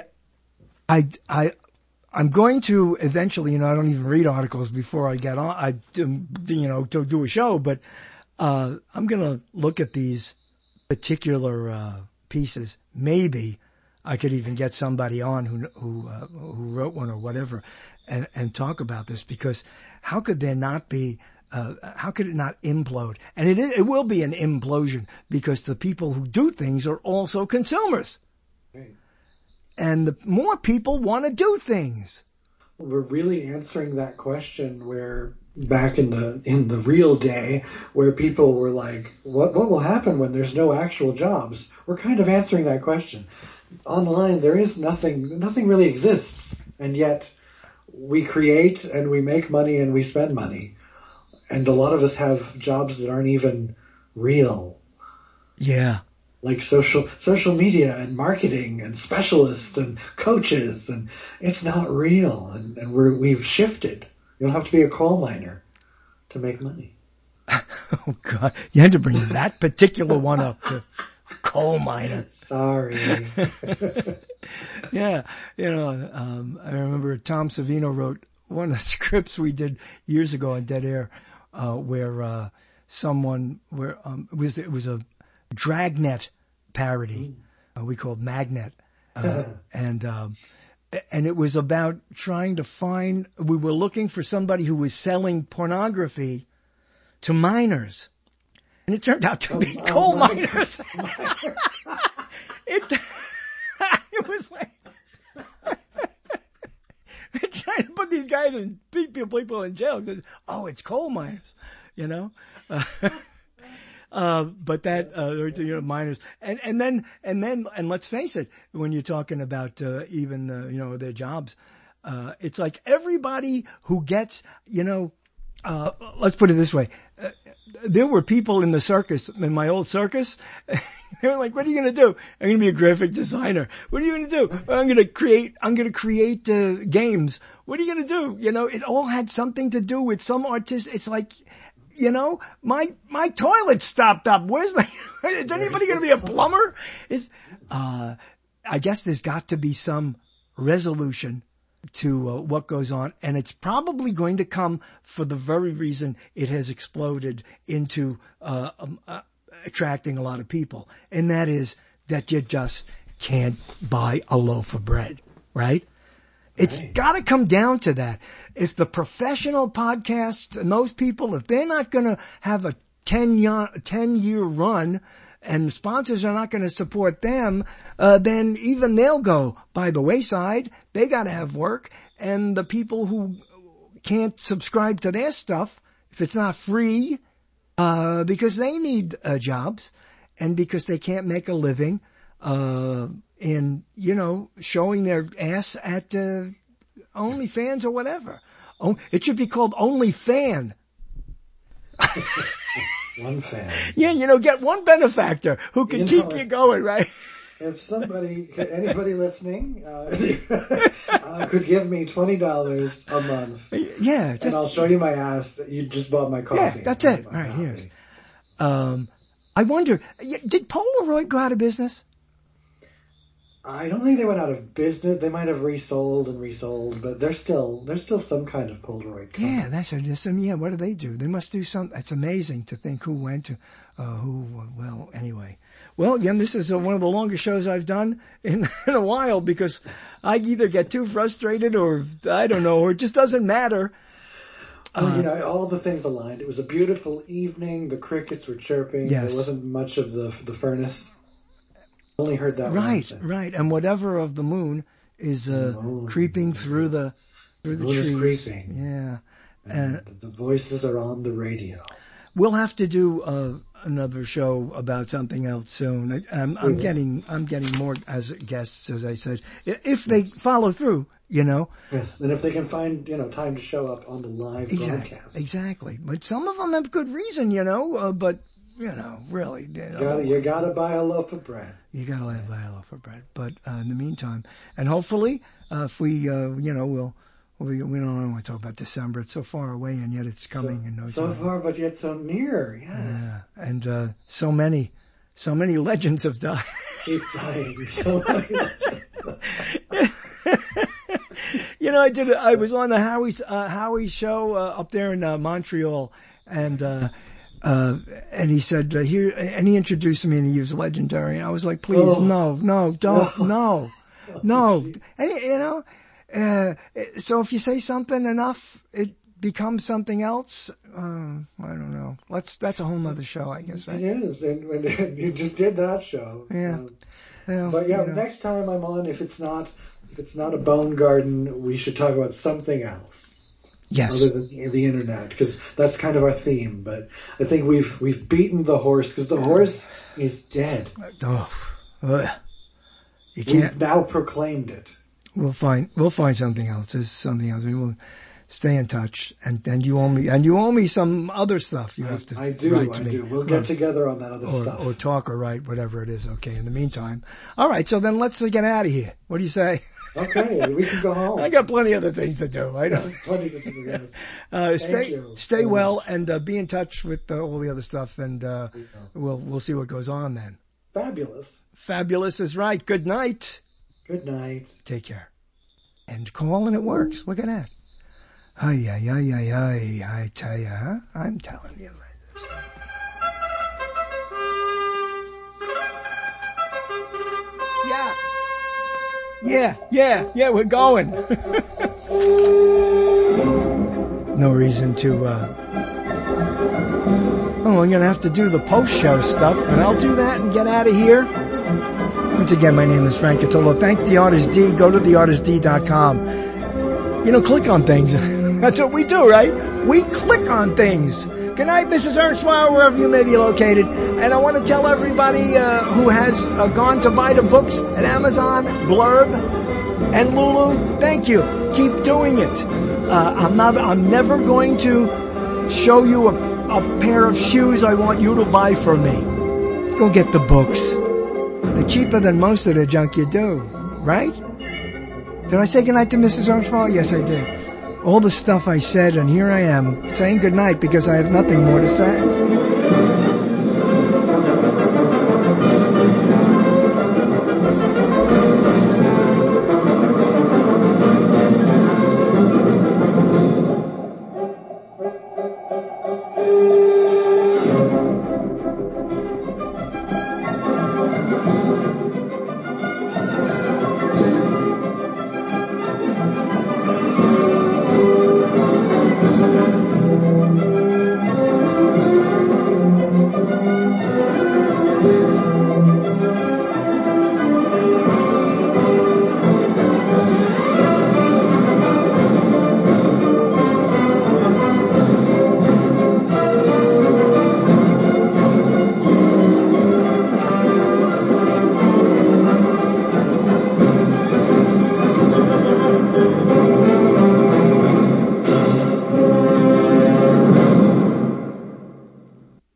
going to eventually, I don't even read articles before I get on, to do a show, but, I'm going to look at these particular, pieces. Maybe I could even get somebody on who wrote one or whatever and talk about this, because how could there not be, how could it not implode? And it will be an implosion, because the people who do things are also consumers. Right. And the more people want to do things. We're really answering that question where back in the real day, where people were like, what will happen when there's no actual jobs? We're kind of answering that question. Online, there is nothing really exists. And yet we create and we make money and we spend money. And a lot of us have jobs that aren't even real. Yeah. Like social media and marketing and specialists and coaches, and it's not real. And we've shifted. You don't have to be a coal miner to make money. Oh God. You had to bring that particular one up to coal miner. Sorry. Yeah. I remember Tom Savino wrote one of the scripts we did years ago on Dead Air. where it was a Dragnet parody, we called Magnet, and it was about trying to find. We were looking for somebody who was selling pornography to minors, and it turned out to be coal miners. It was like trying to put these guys and people in jail because it's coal miners, you know. But that, minors. And let's face it, when you're talking about, even, their jobs, it's like everybody who gets, let's put it this way. There were people in the circus, in my old circus, they were like, what are you going to do? I'm going to be a graphic designer. What are you going to do? I'm going to create games. What are you going to do? It all had something to do with some artist. It's like, my toilet stopped up. Is anybody going to be a plumber? I guess there's got to be some resolution to what goes on, and it's probably going to come for the very reason it has exploded into attracting a lot of people, and that is that you just can't buy a loaf of bread, right? It's got to come down to that. If the professional podcasts and those people, if they're not going to have a 10-year run and the sponsors are not going to support them, then even they'll go by the wayside. They got to have work. And the people who can't subscribe to their stuff, if it's not free, because they need jobs and because they can't make a living, in, showing their ass at OnlyFans or whatever. It should be called OnlyFan. One fan. Yeah, get one benefactor who can keep you going, right? If anybody listening, could give me $20 a month. Yeah. And I'll show you my ass. You just bought my coffee. Yeah, that's it. All right, here's. I wonder, did Polaroid go out of business? I don't think they went out of business. They might have resold, but there's still some kind of Polaroid company. Yeah, what do they do? They must do something. It's amazing to think who went to, well, anyway. Well, again, this is one of the longest shows I've done in a while because I either get too frustrated or I don't know, or it just doesn't matter. Well, all the things aligned. It was a beautiful evening. The crickets were chirping. Yes. There wasn't much of the furnace. Only heard that right, and whatever of the moon is creeping through the trees. Is creeping. Yeah, and the voices are on the radio. We'll have to do another show about something else soon. I'm getting more as guests, as I said, if they follow through. Yes, and if they can find time to show up on the live broadcast. Exactly, but some of them have good reason, but. Really. You gotta buy a loaf of bread. You gotta buy a loaf of bread. But, in the meantime, and hopefully, if we, we don't want to talk about December. It's so far away and yet it's coming in no time. So far, but yet so near. Yes. Yeah. And, so many legends have died. Keep dying. So many legends. I was on the Howie show, up there in, Montreal and he said, here, and he introduced me and he used legendary. And I was like, please, no, don't, no. And, so if you say something enough, it becomes something else. I don't know. That's a whole nother show, I guess, right? It is. And you just did that show. Yeah. But next time I'm on, if it's not a Bone Garden, we should talk about something else. Yes. Other than the internet, because that's kind of our theme. But I think we've beaten the horse because the horse is dead. You can't. We've now proclaimed it. We'll find something else. There's something else. We will stay in touch, and you owe me some other stuff. You have to. I do. We'll get together on that other stuff, or talk, or write, whatever it is. Okay. In the meantime, all right. So then let's get out of here. What do you say? Okay, we can go home. I got plenty of other things to do. I know. Plenty to do. Yes. Stay well and be in touch with all the other stuff, and we'll see what goes on then. Fabulous. Fabulous is right. Good night. Good night. Take care. And call and it works. Look at that. Ay, ay, ay, ay, ay, I tell you, huh? I'm telling you. Yeah, we're going. No reason to, I'm gonna have to do the post-show stuff, but I'll do that and get out of here. Once again, my name is Frank Cotillo. Thank The Artist D. Go to theartistd.com. Click on things. That's what we do, right? We click on things. Good night, Mrs. Ernsweiler, wherever you may be located. And I want to tell everybody who has gone to buy the books at Amazon, Blurb, and Lulu, thank you. Keep doing it. I'm never going to show you a pair of shoes I want you to buy for me. Go get the books. They're cheaper than most of the junk you do, right? Did I say goodnight to Mrs. Armstrong? Yes, I did. All the stuff I said, and here I am saying goodnight because I have nothing more to say.